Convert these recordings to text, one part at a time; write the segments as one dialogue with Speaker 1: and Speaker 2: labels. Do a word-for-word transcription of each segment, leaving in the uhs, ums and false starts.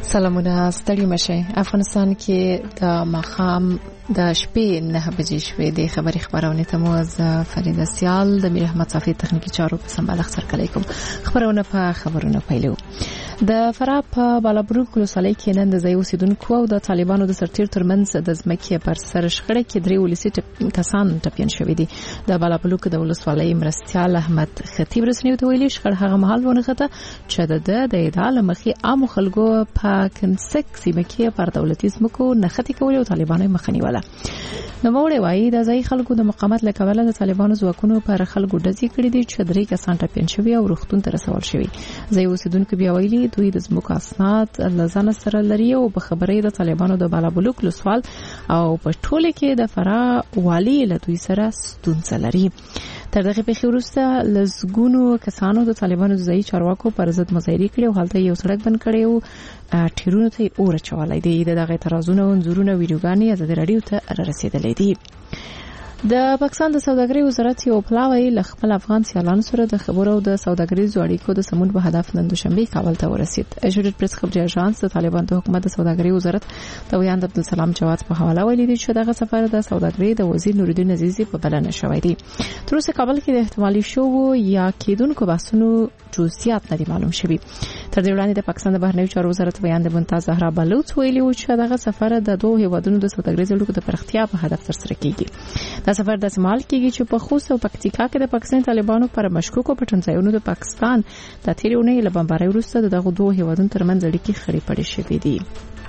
Speaker 1: سلامونه ستړي مشه. افغانستان کې د مخام د شپې نه بجې شوې د خبري خبرونه ته مو از فرید سیال د میر احمد صافي تخنیکی چارو په سمبال اخر کلیکم. خبرونه په خبرونه پیلو. د فراه په بالابروک ولسوالۍ کې نن د ځای اوسیدونکو او د طالبانو د سرتیر ترمنځ د ځمکې پر سر شخړه کې درې ولسی کسان ټپيان شوي دي. د بالابروک د ولسوالۍ مرستيال احمد خطیب رسنیو ته ویلي شخړه هغه مهال ونغته چې د د ادعا مخې عام خلکو په کنسک سیمه کې پر دولتي ځمکو نختی کولې او طالبانو مخنیوله. نو موړې وایي د ځای خلکو د مقاومت لکوله د طالبانو ځواکونو پر خلکو ډزې کړې دي چې درې کسان ټپيان شوي او روغتون ته رسول شوي. ځای اوسیدونکو بیا ویلي دوی د ځمکو اسناد لزان سره لري او په خبرې د طالبانو د بالابلوک لسوال او په ټوله کې د فراه والی له دوی سره ستونزه لري. تر دغه پیښې وروسته لزګونو کسانو د طالبانو د ځای چارواکو پر ضد مظاهره کړې او هلته یو سړک بند کړی او ټیرونو ته اور چولای دی. دغه اعتراضونه او انځورونه ویډیوګانې ازادي رادیو ته رسیدلې دي. د پاکستان د سوداګرۍ وزارت یو پلاوی ل خپل افغان سیالانو سره د خبرو او د سوداګریزو اړیکو د سمون په هدف نن دوشنبه کابل ته ورسید. ایجوډیټ پریس خبري اژانس د طالبان د حکومت د سوداګرۍ وزارت د ویاند عبدالسلام جواد په حواله ویلي دی چې دغه سفر د سوداګرۍ د وزیر نورالدین عزیزی په بلنه شوی دی. تر اوسه کابل کې د احتمالي شو یا کېدونکو بحثونو جزئیات نه معلوم شوي. تر دې وړاندې د پاکستان د بهرنیو چارو وزارت ویاند ممتاز زهرا بلوچ ویلي و چې دغه سفر د دوه هیوادونو د سوداګریزو اړیکو د پراختیا په هدف ترسره کیږي. دا سفر د استعمال کیږي چې په خوست او پکتیکا کې د پاکستان طالبانو پر مشکوکو پټنځایونو د پاکستان د تیرونې له بمبارۍ وروسته دغه دوه هیوادونو ترمنځ اړیکې خړې پړې شوې دي.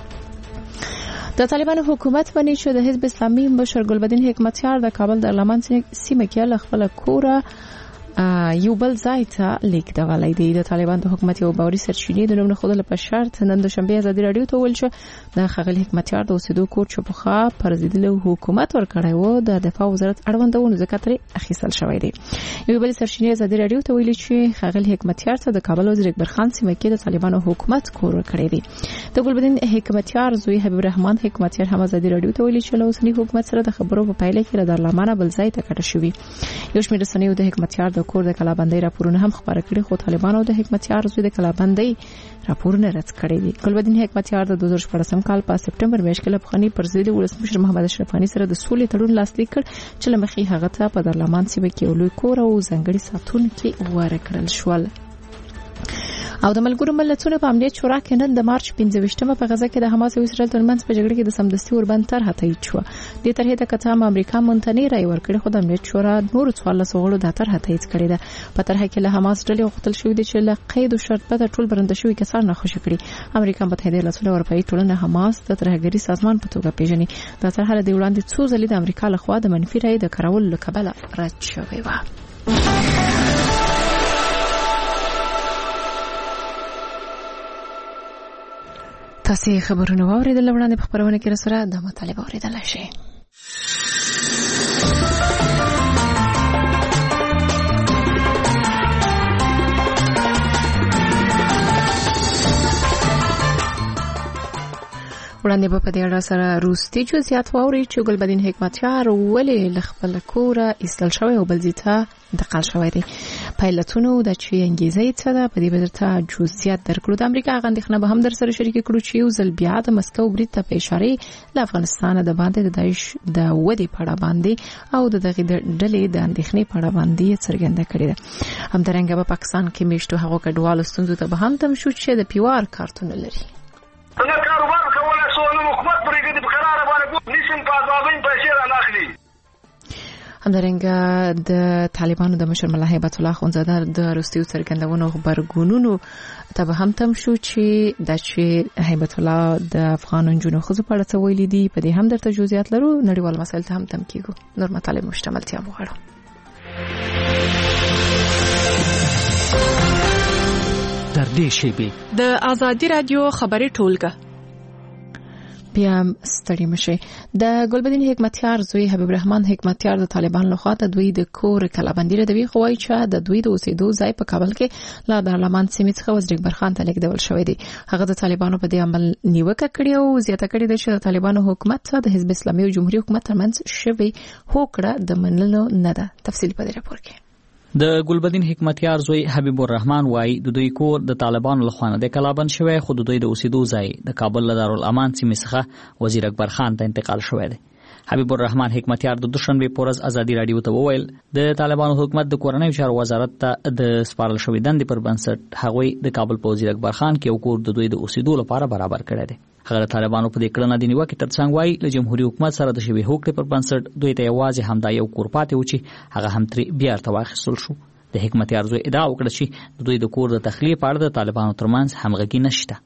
Speaker 1: د طالبانو حکومت باندې چې د حزب اسلامي مشر ګلبدین حکمتیار د کابل د لمن سیمه کې له خپل کوره یو بل ځای ته لیک دغلای دی. د طالبان د حکومت یو باوري سرچینې د نوم خودله په شرط نن دوشنبه ازادي رادیو ته ویل شو د خغل حکمتیار د اوسېدو کور چپخه پر ضد حکومت ورکړی و د دفاع وزارت اړوندونه ذکر اخیستل شوی دی. یو بل سرچینې ازادي رادیو ته ویل چې خغل حکمتیار ته د کابل وزیر اکبر خان سیمه کې د طالبانو حکومت کور ورکړی دی. د ګلبدین حکمتیار زوی حبیب الرحمن حکمتیار هم ازادي رادیو ته ویل چې له اوسنی حکومت سره د خبرو په پایله کې د دارالمانه بل ځای ته کډه شوی. یو شمېر رسنیو د حکمتیار د کور د کلابندۍ راپورونه هم خبره کړي خو طالبانو د حکمتیار زوی د کلابندۍ راپورونه رد کړي دي. ګلبدین حکمتیار د دوه هزار شپږم کال په سپټمبر میاشت کې له پخواني پرزیدنت ولسمشر محمد اشرف غنی سره د سولې تړون لاسلیک کړ چې لمخې هغه ته په دارالمان سیمه کې لوی کور او ځنګړي ساتونکي ورکړل شول. او د ملګرو ملتونو په امنیت شورا کې نن د مارچ پنځه ویشتمه په غزا کې د حماس او اسرائیل ترمنځ په جګړه کې د سمدستي اوربند طرحه تایید شوه. د طرحې د کتاب امریکا مونتنی رای ورکړي خو د امنیت شورا نور څوارلس غړو د طرحه تایید کړې ده. په طرحه کې له حماس ډلې غوښتل شوې دي چې له قید او شرط پته ټول برنده شوي کسان راخوشي کړي. امریکا متحده ایالاتونه او اروپایي ټولنه حماس د ترهګري سازمان په توګه پیژني. دا طرحه د وړاندې څو ځلې د امریکا لخوا د منفي رای د کارولو لکبله رد شوې و. تاسو خبرونه واوریدل وړاندې په خبرونه کې سره د مطالبه اوریدل شي. وړاندې په دې اړه سره روستي جزئیات واوري چې ګلبدین حکمتیار ولې ل خپل کوره ایستل شوی او بل ځای انتقال شوی دی. پایلټونو د چې انګیزه یې څه ده په دې بدرته جزئیات درکړو. د امریکا غندخنه به هم در سره شریک کړو چې یو ځل بیا د مسکو برید ته په اشاره له افغانستان د باندې د داعش د ودی پړه باندې او د دغه ډلې د اندېښنې پړه باندې څرګنده کړې ده. همدارنګه په پاکستان کې میشتو هغه کډوالو ستونزو ته به هم تم شو چې د پیوار کارتونه لري.
Speaker 2: انا کاروبار کوله سونه حکومت پرې دې په قرار باندې نشم په ځوابین پیسې را ناخلي.
Speaker 1: همدارنګه د طالبانو د مشر ملا هیبت الله خونزاده د روسیو څرګندونو خبرګونونو ته به هم تم شو چې د چې هیبت الله د افغان جنونو خزو په اړه څه ویلي دي. په دې هم درته جزئیات لرو. نړیوال مسایل ته هم تم کیږو. نور مطالب مشتملتیا وغواړو.
Speaker 3: در دې شیبه
Speaker 4: د ازادي رادیو خبري ټولګه
Speaker 1: بیا ستړي مشه. د ګلبدین حکمتیار زوی حبیب الرحمن حکمتیار د طالبان لخوا د دوی د کور کلابندۍ د وی خوای چې د دوی د اوسېدو ځای په کابل کې لا دارالمان سیمې څخه وزیر اکبر خان ته لیکدول شوی دی. هغه د طالبانو په دې عمل نیوکه کړې او زیاته کړې ده چې د طالبانو حکومت د حزب اسلامي او جمهوریت حکومت ترمنځ شوی هوکړه د منلو نه ده. تفصیل په دې راپور کې
Speaker 5: د ګلبدین حکمتیار زوی حبیب الرحمن وای د دوی کور د طالبانو لخوا د کلابند شوی، خو د دوی د اوسېدو ځای د کابل له دارالامان سیمې څخه وزیر اکبر خان ته انتقال شوی دی. حبیب الرحمن حکمتیار د دوشنبه پورز ازادي رادیو ته وویل د طالبانو حکومت د کورنۍ چارو وزارت ته د سپارل شوې دندې پر بنسټ هغوی د کابل په وزیر اکبر خان کې یو کور د دوی د اوسېدو لپاره برابر کړی دی. هغه د طالبانو په دې کړنه د نیوکې ترڅنګ وایي له جمهوریت حکومت سره د شوې هوکړې پر بنسټ دوی ته یوازې همدا یو کور پاتې و چې هغه هم ترې بیا ورته واخیستل شو. د حکمتیار زوی ادعا وکړه چې د دوی د کور د تخلیې په اړه د طالبانو ترمنځ همغږي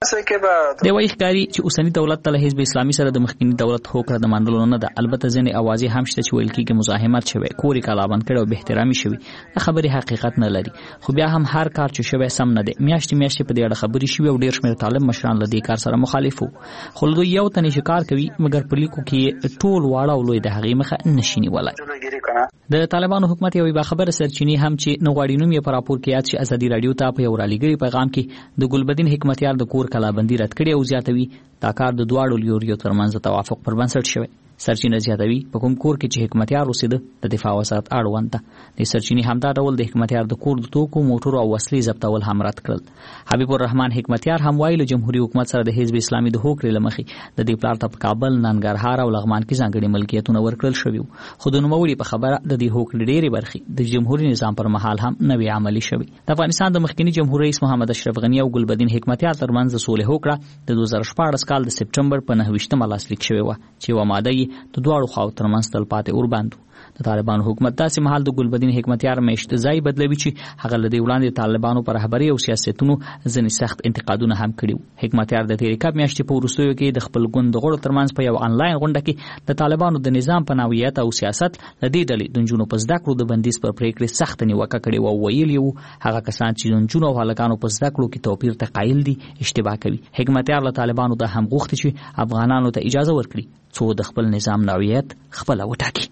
Speaker 5: نشته. د وایي ښکاري چې اوسنی دولت ته له حزب اسلامي سره د مخکینی دولت هوکړه د منلو نه ده. البته ځینې اوازې هم شته چې ویل کېږي مزاحمت شوی، کور یې کلابند کړی او بې احترامي شوي. د خبرې حقیقت نه لري، خو بیا هم هر کار چې شوی سم نه دی. میاشتې میاشتې په دې اړه خبرې شوي او ډېر شمېر طالب مشران له دې کار سره مخالف وو، خو له دوی یو تنې چې کار کوي مګر په لیکو کې ټول واړه او لوی د هغې مخه نشي نیولی. د طالبانو حکومت یوې باخبره سرچینې هم چې نه غواړي نوم یې په راپور کې یاد شي ازادي رادیو ته په یو رالیږلي پیغام کې د ګلبدین حکمتیار د کور کلابندي رد کړې او زیاتوي دا کار د دواړو لیوریو ترمنځ د توافق پر بنسټ شوی. سرچینه زیاتوي په کوم کور کې چې حکمتیار اوسېده د دفاع وزارت اړوند ده. د سرچینې همدا ډول د حکمتیار د کور د توکو، موټرو او وسلې ضبطول هم رد کړل. حبیب الرحمن حکمتیار هم وایي له جمهوریت حکومت سره د حزب اسلامي د هوکړې له مخې د دې پلار ته په کابل، ننګرهار او لغمان کې ځانګړي ملکیتونه ورکړل شوي وو، خو د نوموړي په خبره د دې هوکړې ډېرې برخې د جمهوریت نظام پر مهال هم نه وي عملي شوي. د افغانستان د مخکینی جمهور رئیس محمد اشرف غنی او ګلبدین حکمتیار ترمنځ د صلح هوکړه د دوه زره شپاړس کال د سپټمبر په نهه ویشتمه لاسلیک شوې وه چې یوه ماده یې د دواړو خواو ترمنځ تلپاتې اوربند و. د طالبانو حکومت داسې مهال د ګلبدین حکمتیار میشت ځای بدلوي چې هغه له دې وړاندې طالبانو پر رهبري او سیاستونو ځینې سخت انتقادونه هم کړي وو. حکمتیار د تېرې کال میاشتې په وروستیو کې د خپل ګوند د غړو ترمنځ په یو آنلاین غونډه کې د طالبانو د نظام په نوعیت او سیاست له دې ډلې د نجونو په زده کړو د بندیز پر پرېکړې سخته نیوکه کړې وه او ویلي وو هغه کسان چې د نجونو او هلکانو په زده کړو کې توپیر ته قایل دي اشتباه کوي. حکمتیار له طالبانو دا هم غوښتي چې افغانانو ته اجازه ورکړي څو د خپل نظام نوعیت خپله وټاکي.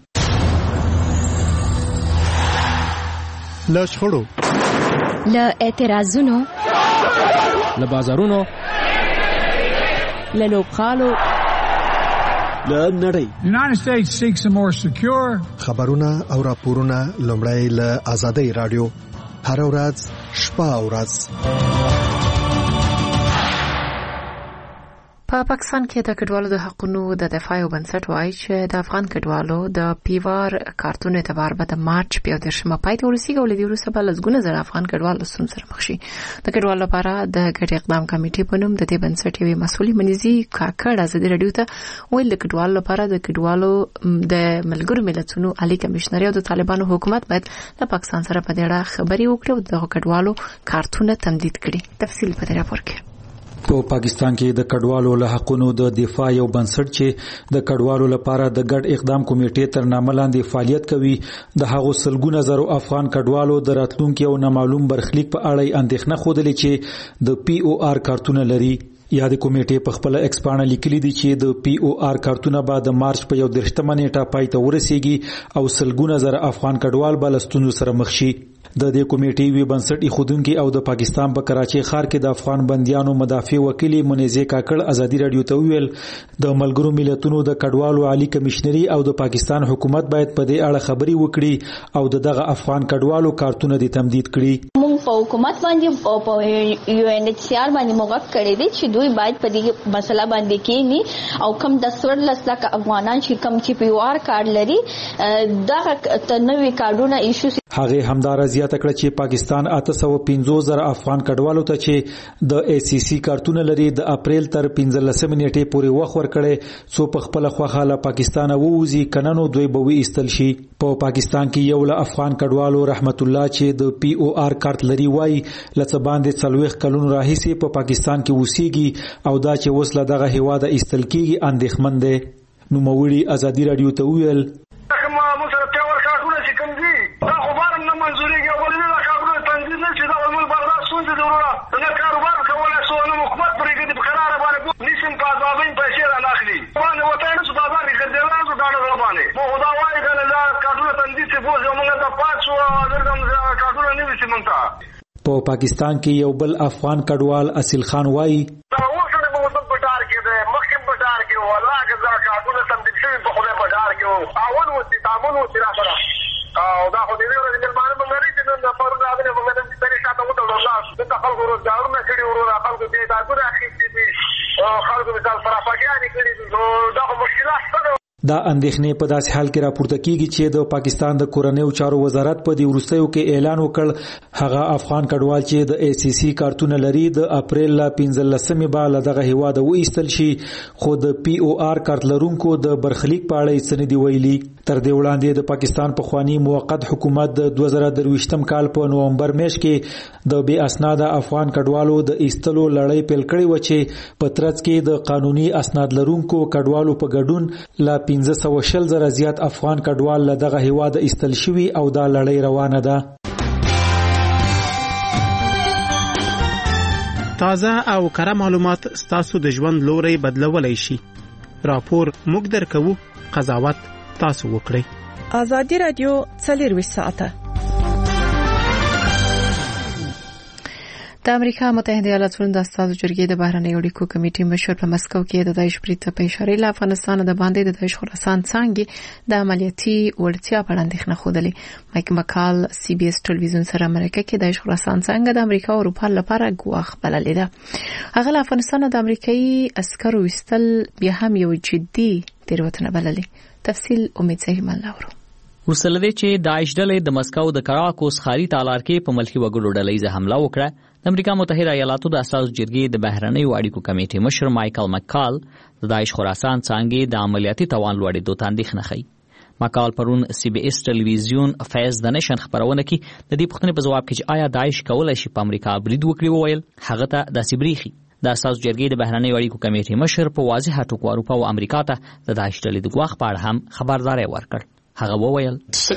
Speaker 6: له شخړو،
Speaker 7: له اعتراضونو،
Speaker 3: له بازارونو،
Speaker 7: له لوبغالو،
Speaker 6: له نړۍ
Speaker 8: United States seeks a more secure
Speaker 6: خبرونه او راپورونه لومړی له آزادۍ رادیو هر ورځ شپه او ورځ.
Speaker 1: په پاکستان کې د کډوالو د حقوقو د دفاع او بنسټ وایي چې د افغان کډوالو د پیوار کارتون اعتبار به د مارچ په دیرشمه پای ته ورسیږي او لدی وروسته به لږونه زر افغان کډوالو سم سره مخ شي. د کډوالو لپاره د ګډ اقدام کمیټې په نوم د دې بنسټ یوې مسولې منځي کاکړ ازادي رادیو ته ویل د کډوالو لپاره د کډوالو د ملګرو ملتونو عالی کمشنر او د طالبانو حکومت باید د پاکستان سره په دې اړه خبري وکړي او د کډوالو کارتونه تمدید کړي. تفصیل په دې راپور کې.
Speaker 9: په پاکستان کې د کډوالو له حقوقو د دفاع یو بنسټ چې د کډوالو لپاره د ګډ اقدام کمیټې تر نامه لاندې فعالیت کوي د هغو سلګونه زرو افغان کډوالو د راتلونکو او نامعلوم برخلیک په اړه اندېښنه خوده چې د پی او آر کارتونه لري. یا د کمیټې په خپل ایکسپانه لیکلي دي چې د پی او آر کارتونه به د مارچ په یو درشتمه نیټه پای ته ورسیږي او سلګونه زره افغان کډوال به له ستونزو سره مخ شي. د دې کمیټې وی بنسټ ایښودونکي او د پاکستان په کراچي ښار کې د افغان بنديانو مدافع وکیل منیزه کاکړ ازادي رادیو ته ویل د ملګرو ملتونو د کډوالو عالی کمشنري او د پاکستان حکومت باید په دې اړه خبري وکړي او دغه افغان کډوالو کارتونه د تمدید کړي.
Speaker 10: موږ په حکومت باندې او په یو ان ایچ سی آر باندې موږ کړی دي چې دوی باید په دې مسله باندې کېنی او کم د سور لسلک افغانان چې کم چې پی او آر کارت لري دغه تنوي کارتونه ایشو.
Speaker 9: هغه همدار زیاته کړه چې پاکستان اته سوه پنځوس زره افغان کډوالو ته چې د ای سی سی کارتونه لري د اپریل تر پنځلسمې نیټې پورې وخت ورکړي څو په خپل خوخه له پاکستان ووزي کننو دوی به وي استل شي. په پاکستان کې یو له افغان کډوالو رحمت الله چې د پی او آر کارت لري وای لڅ باندې څلويخ کلونو راهیسي په پاکستان کې وسیږي او دا چې وسله دغه هواده استل کیږي اندېښمن دی. نو موړي ازادي رادیو ته ویل په پاکستان کې یو بل افغان کډوال اصل خان وایي
Speaker 2: او دا خو دې ورځې ملمانه مونږ لري چې نن د خلکو روزګارونه کړي ورو خلکو دې تعداد اخیستي دي خلکو مثال پراپاګانې کړي دي نو دا مشکلات څه
Speaker 9: دا اندېښنې په داسې حال کې راپورته کیږي چې د پاکستان د کورنیو چارو وزارت په دې وروستیو کې اعلان وکړ هغه افغان کډوال چې د ای سی سی کارتونه لري د اپریل ل پنځلسمې به له دغه هیواد وایستل شي خو د پی او آر کارت لرونکو د برخلیک په اړه څه نه دی ویلي تر دې وړاندې د پاکستان پخوانی موقت حکومت د دوه زره درویشتم کال په نومبر میاشت کې د بې اسناده افغان کډوالو د ایستلو لړۍ پیل کړې و چې په ترڅ کې د قانوني اسناد لرونکو کډوالو په ګډون لا پنځه سوه شل زره زیات افغان کډوال له دغه هیواد ایستل شوي او دا لړۍ روانه ده.
Speaker 11: تازه او کره معلومات ستاسو د ژوند لوري بدلولای شي. راپور موږ درکوو، قضاوت تاسو وکړئ.
Speaker 4: ازادي رادیو څلور ساعته
Speaker 1: د امریکا متحده ایالاتونو د استازو جرګې د بهرنیو اړیکو کمیټې مشر په مسکو کې د داعش بریټ په اشاره له افغانستان د باندې د داعش خراسان څنګه د عملیاتي وړتیا په اړه اندېښنه خوده. مایک مکال سی بي اس ټلویزیون سره امریکا کې د داعش خراسان څنګه د امریکا او اروپا لپاره ګواښ بللې ده. هغه له افغانستان د امریکایي عسکرو وستل بیا هم یو جدي تیروتنه بللې. تفصیل امید زهیمان لاورو.
Speaker 5: ورسله چې داعش ډلې د مسکو د کراکوس خاري تالار کې په ملکی وګړو ډلې حمله وکړه. د امریکا متحده ایالاتو د استازو جرګې د بهرنیو اړیکو کمیټې مشر مایکل مکال د داعش خراسان څنګه د عملیاتي توان لوړېدو ته اندېښنه ښيي. مکال پرون سی بي اس ټلویزیون فیض د نشن خبرونه کې د دې پوښتنې په جواب کې چې آیا داعش کولای شي په امریکا برید وکړي وویل هغه ته داسې بریخي. د استازو جرګې د بهرنیو اړیکو کمیټې مشر په واضح ټکو اروپا او امریکا ته د داعش ډلې د ګواښ په اړه هم خبرداري ورکړ. هغه وویل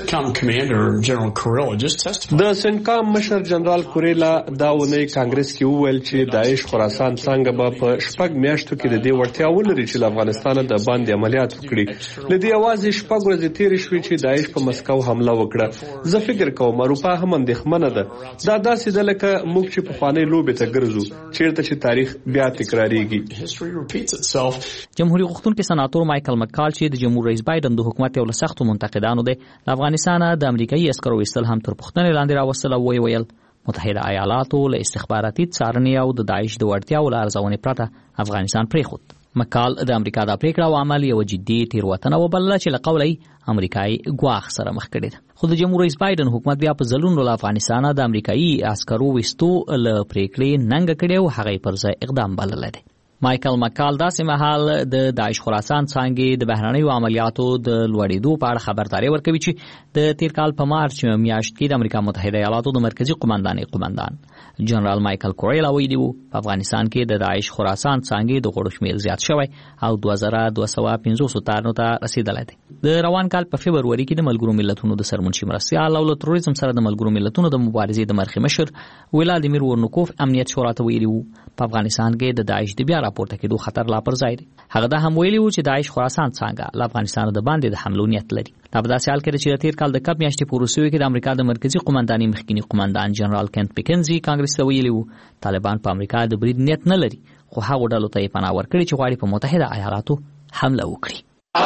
Speaker 12: د سنکام مشر جنرال کوریلا دا ونې کانګرس کې وویل چې داعش خراسان څنګه به په شپږ میاشتو کې د دې وړتیا ولري چې افغانستان د باندې عملیات وکړي. لدې اواز شپږ ورځې تیر شوې چې داعش په مسکو حمله وکړه. زه فکر کوم اروپا هم اندېښمنه ده. دا داسې ده لکه موږ چې په خوانې لوبې ته ګرځو چیرته چې تاریخ بیا تکراریږي.
Speaker 5: جمهوریت غوښتونکي سناتور مایکل مکال چې د جمهور رئیس بایدن د حکومت یو لسختو منتقدانو دی د افغانستان د امریکایي عسکرو وستل هم تر پوښتنې لاندې راوستل او ویل متحده ایالاتو له استخباراتي څارنې او د داعش د وړتیاو له ارزونې پرته افغانستان پرېښود. مکال د امریکا د پریکړه او عمل یو جدي تیروتنه وبلله چې له قوله امریکایي ګواښ سره مخ کړي ده. خو د جمهور رئیس بایدن حکومت بیا په ځلونو له افغانستان د امریکایي عسکرو وستو له پریکړې ننګ کړي او هغه پر ځای اقدام بللی دی. مایکل مکال داسې مهال د داعش خراسان څنګه د بهرنیو عملیاتو د لوړېدو په اړه خبرداري ورکوي چې د تیر کال په مارچ میاشت کې د امریکا متحده ایالاتو د مرکزی قومندانۍ قومندان جنرال مایکل کوریلا ویلي وو په افغانستان کې د داعش خراسان څنګه د غړو شمیر زیات شوی او دوه زره دوه سوه پنځوس تارونو ته رسیدلی دی. د روان کال په فبروري کې د ملګرو ملتونو د سرمنشي مرستیال او له تروریزم سره د ملګرو ملتونو د مبارزې د مرخي مشر ولادیمیر ورنوکوف امنیت شورا ته ویلي وو په افغانستان کې د داعش د بیا راپورته کېدو خطر لا پر ځای دی. هغه دا هم ویلي وو چې داعش خراسان څنګه له افغانستان د باندې د حملو نیت لري. دا په داسې حال کې چې تیر کال د کب میاشتې په روسیې کې د امریکا د مرکزی قومندانۍ مخکنی قومندان جنرال کینت پیکنزي کانګرس ته ویلي وو طالبان په امریکا د برید نیت نه لري خو هغه ډلو ته یې پناه ورکړي چې غواړي په متحده ایالاتو حمله وکړي.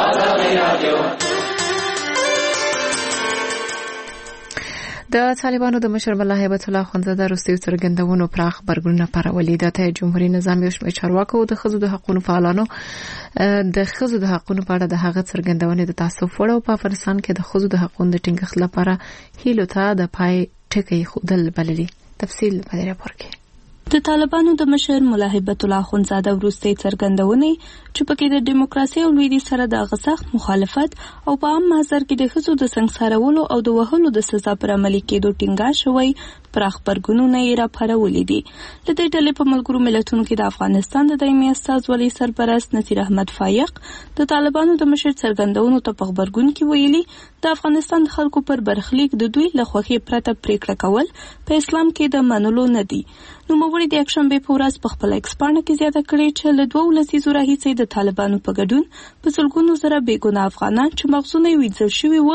Speaker 1: د طالبانو د مشر ملا هیبت الله خونزاده روسي څرګندونو پراخ برګونه پرولې د جمهوریت نظام یو شمېر چارواکو د خزو د حقوقو فعالانو د خزو د حقوقو په اړه د هغه څرګندونې د تعصب وړ په افغانستان کې د خزو د حقوقو د ټینګښت لپاره هیلو ته د پای ټکی خودل بللي. تفصیل په دې راپور کې.
Speaker 13: د طالبانو د مشر ملا هیبت الله خونزاده وروستۍ څرګندونې چې پکې د دیموکراسي او لویدي سره د غسخت مخالفت او په عام محضر کې د ښځو د سنګسارولو او د وهلو د سزا پر عملي کېدو ټینګار شوی پراخ برګونونه یې راپارولي دي. د دې ډلې په ملګرو ملتونو کې د افغانستان د دایمي استازولۍ سرپرست نصیر احمد فایق د طالبانو د مشر څرګندونو ته په خبرګون کې ویلي د افغانستان خلکو پر برخلیک د دوی له خوښۍ پرته پریکړه کول په اسلام کې د منلو نه دي. نوموړي د یکشنبې په ورځ په خپل ایکس پاڼه کې زیاته کړې چې له دوه لسیزو راهیسې د طالبانو په ګډون په سلګونو زره بېګناه افغانان چې مغزونه یې ویځل شوي وو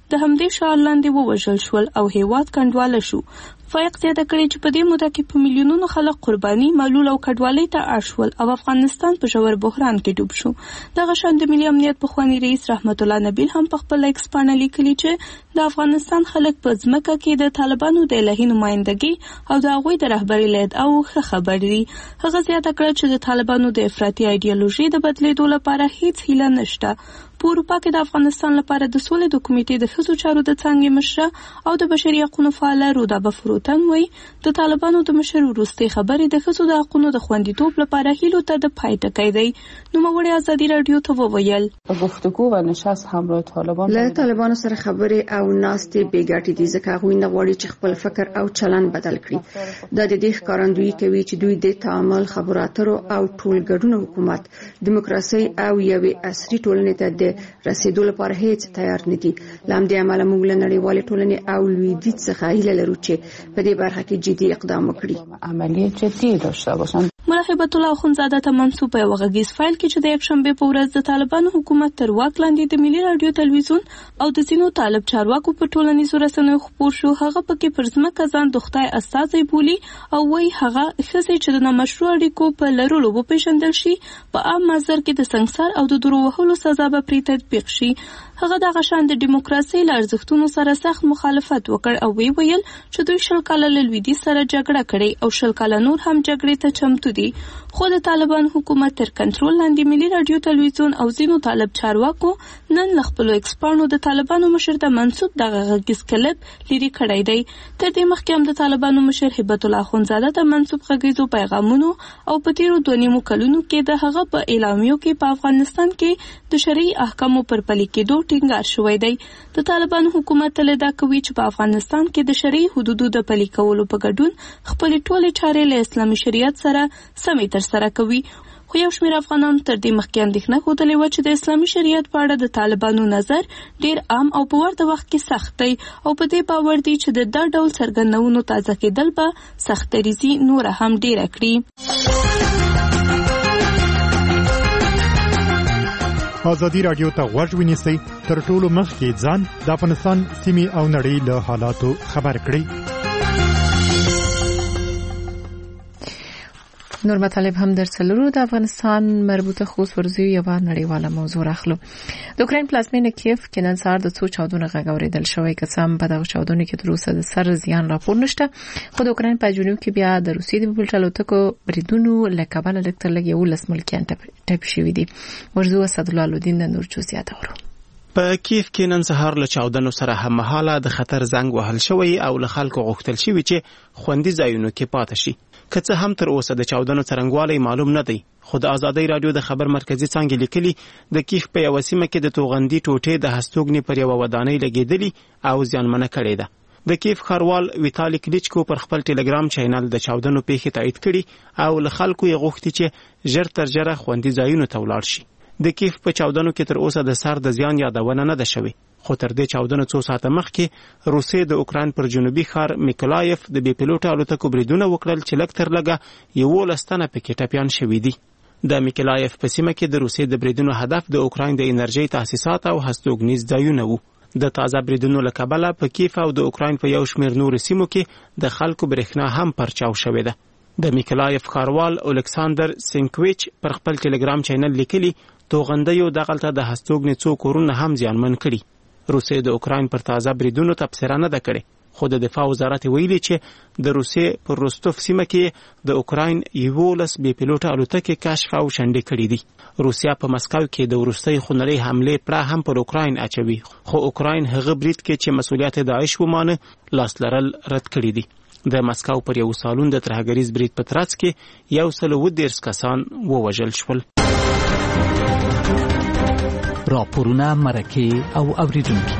Speaker 13: د همدې شعار لاندې ووژل شول او هیواد کنډواله شو. فایق زیاته کړې چې په دې موده کې په میلیونونو خلک قرباني، معلول او کډوالۍ ته اړ شول او افغانستان په ژور بحران کې ډوب شو. دغه شان د ملي امنیت پخوانی رئیس رحمت الله نبیل هم په خپل ایکس پاڼه لیکلي چې د افغانستان خلک په ځمکه کې د طالبانو د الهي نمائندګي او د هغوی د رهبرۍ له ادعاو ښه خبر دي. هغه زیاته کړه چې د طالبانو د افراطي ایډیالوژي د بدلیدو لپاره هیڅ هیله نشته. په اروپا کې د افغانستان لپاره د سولې د کمیټې د ښځو چارو د څانګې مشره او د بشري حقوقو فعاله رودا بفروتن وایي د طالبانو د مشر وروستۍ خبرې د ښځو د حقوقو د خوندیتوب لپاره هیلو ته د پای ټکی دی. نوموړي ازادي رادیو ته وویل
Speaker 14: گفتگو و نشست همراه طالبان له طالبانو سره خبرې او ناستې بې ګټې دي ځکه هغوی نه غواړي چې خپل فکر او چلند بدل کړي. دا د دې ښکارندویي کوي چې دوی د تعامل، خبرو اترو او ټولګډون حکومت، دیموکراسي او یوې عصري ټولنې ته د رسیدو لپاره هیڅ تیار نه دي. لامدې عمله موږ له نړیوالې ټولنې او لویدیځ څخه هیله لرو چې په دې برخه کې جدي اقدام وکړي. عملی جدي داشته باشند.
Speaker 13: ملاحبت الله اخونزاده ته منسوب یو غږیز فایل کې چې د یکشنبه په ورځ د طالبانو حکومت تر واک لاندې د ملي رادیو تلویزیون او د ځینو طالب چارواکو په ټولنیزو رسنیو خپور شو. هغه پکې پر ځمکه ځان د خدای استازی بولي او وایي هغه ښځې چې د نامشروع اړیکو په لرلو وپېژندل شي په عام محضر کې د سنګسار او د درو وهلو سزا به پرې تطبیق شي. هغه دغه شان د دیموکراسي له ارزښتونو سره سخت مخالفت وکړ او وی ویل چې دوی شل کاله له لویدیځ سره جګړه کړې او شل کاله نور هم جګړې ته چمتو دي. خو د طالبان حکومت تر کنټرول لاندې ملي رادیو تلویزیون او ځینو طالب چارواکو نن له خپلو ایکسپانو د طالبانو مشر ته منسوب دغه غږیز کلپ لري کړی دی. تر دې مخکې هم د طالبانو مشر هبت الله اخونزاده ته منسوب غږیزو پیغامونو او په تیرو دوه نیمو کلونو کې د هغه په اعلامیو کې په افغانستان کې د شرعي احکامو پر پلي کېدو ټینګار شوی دی. د طالبانو حکومت تل دا کوي چې په افغانستان کې د شرعي حدودو د پلي کولو په ګډون خپلې ټولې چارې له اسلامي شریعت سره سمې ترسره کوي. خو یو شمېر افغانان تر دې مخکې اندېښنه ښودلې وه چې د اسلامي شریعت په اړه د طالبانو نظر ډېر عام او په ورته وخت کې سخت دی او په دې باور دي چې د دا ډول څرګندونو تازه کېدل به سختدریزي نوره هم ډېره کړي.
Speaker 15: ازادي رادیو ته غوږ ونیسئ، تر ټولو مخکې ځان د افغانستان سیمې او نړۍ له حالاتو خبر کړئ.
Speaker 1: نور مطالب هم در څلورو د افغانستان مربوطه خوست ورزیو یو نړیواله موضوع راخلو. د اوکراین پلازمینه کیف کې نن سهار د څو چاودنو غږ اوریدل شوی که څه هم په دغه چاودنو کې تر اوسه د سر زیان راپور نشته، خو د اوکراین په جنوب کې بیا د روسیې د بلټ الوتکو بریدونو له کبله لږ تر لږ یولس ملکیان ټپي شوي دي. ورزو اسدالله الدین د نور جزئیات اورو.
Speaker 11: په کیف کې نن سهار له چاودنو سره هممهاله د خطر زنګ وهل شوی او له خلکو غوښتل شوی چې خوندي ځایونو کې پاتې شي. که څه هم تر اوسه د چاودنو څرنګوالی معلوم نه دی، خو د ازادۍ رادیو د خبر مرکزی څانګې لیکلي د کیف په یوه سیمه کې د توغندي ټوټې د هستوګنې پر یوه ودانۍ لګېدلي او زیانمنه کړې ده. د کیف ښاروال ویتالي کلیچکو پر خپل ټلګرام چینل د چاودنو پیښې تایید کړي او له خلکو یې غوښتي چې ژر تر ژره خوندي ځایونو ته ولاړ شي. د کیف په چاودنو کې تر اوسه د سر د زیان یادونه نه ده شوې، خو تر دې چاودنو څو ساعته مخکې روسیې د اوکراین پر جنوبي ښار میکولایف د بې پیلوټه الوتکو بریدونه وکړل چې لږ تر لږه یولس تنه پکې ټپیان شوي دي. د میکولایف په سیمه کې د روسیې د بریدونو هدف د اوکراین د انرژۍ تاسیسات او هستوګنیز ځایونه وو. د تازه بریدونو له کبله په کیف او د اوکراین په یو شمېر نورو سیمو کې د خلکو برېښنا هم پرچاو شوې ده. د میکولایف ښاروال الکساندر سینکویچ پر خپل ټلګرام چینل لیکلي توغندیو دغلته د هستوګنې څو کورونه هم زیانمن کړي. روسیې د اوکراین پر تازه بریدونو تبصره نه ده کړې، خو د دفاع وزارت ویلي چې د روسیې پر روستوف سیمه کې د اوکراین یولس بې پیلوټه الوتکې کشف او شنډې کړي دي. روسیا په مسکو کې د وروستۍ خونړۍ حملې پړه هم پر اوکراین اچوي، خو اوکراین هغه برید کې چې مسؤلیت داعش ومانه لاس لرل رد کړي دي. د مسکو پر یو سالون د ترهګریز برید په ترڅ کې یو سل اووه دېرش کسان ووژل شول.
Speaker 16: راپورونه مرکه او اوریدونکي.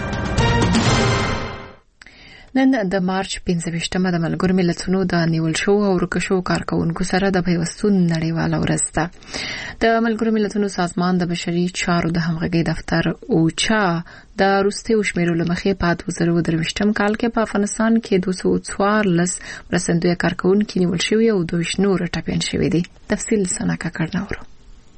Speaker 1: نن د مارچ پنځه ویشتمه د ملګرو ملتونو د نیول شو او ورکشو کارکونکو سره د پیوستون نړیواله ورځ ده. د ملګرو ملتونو سازمان د بشري چارو د همغږۍ دفتر اوچا د وروستیو شمیرو له مخې په دوه زره درویشتم کال کې په افغانستان کې دوه سوه څوارلس مرستندویه کارکونکي نیول شوي او دوه ویشت نور ټپیان شوي دي. تفصیل سناکا کړناورو.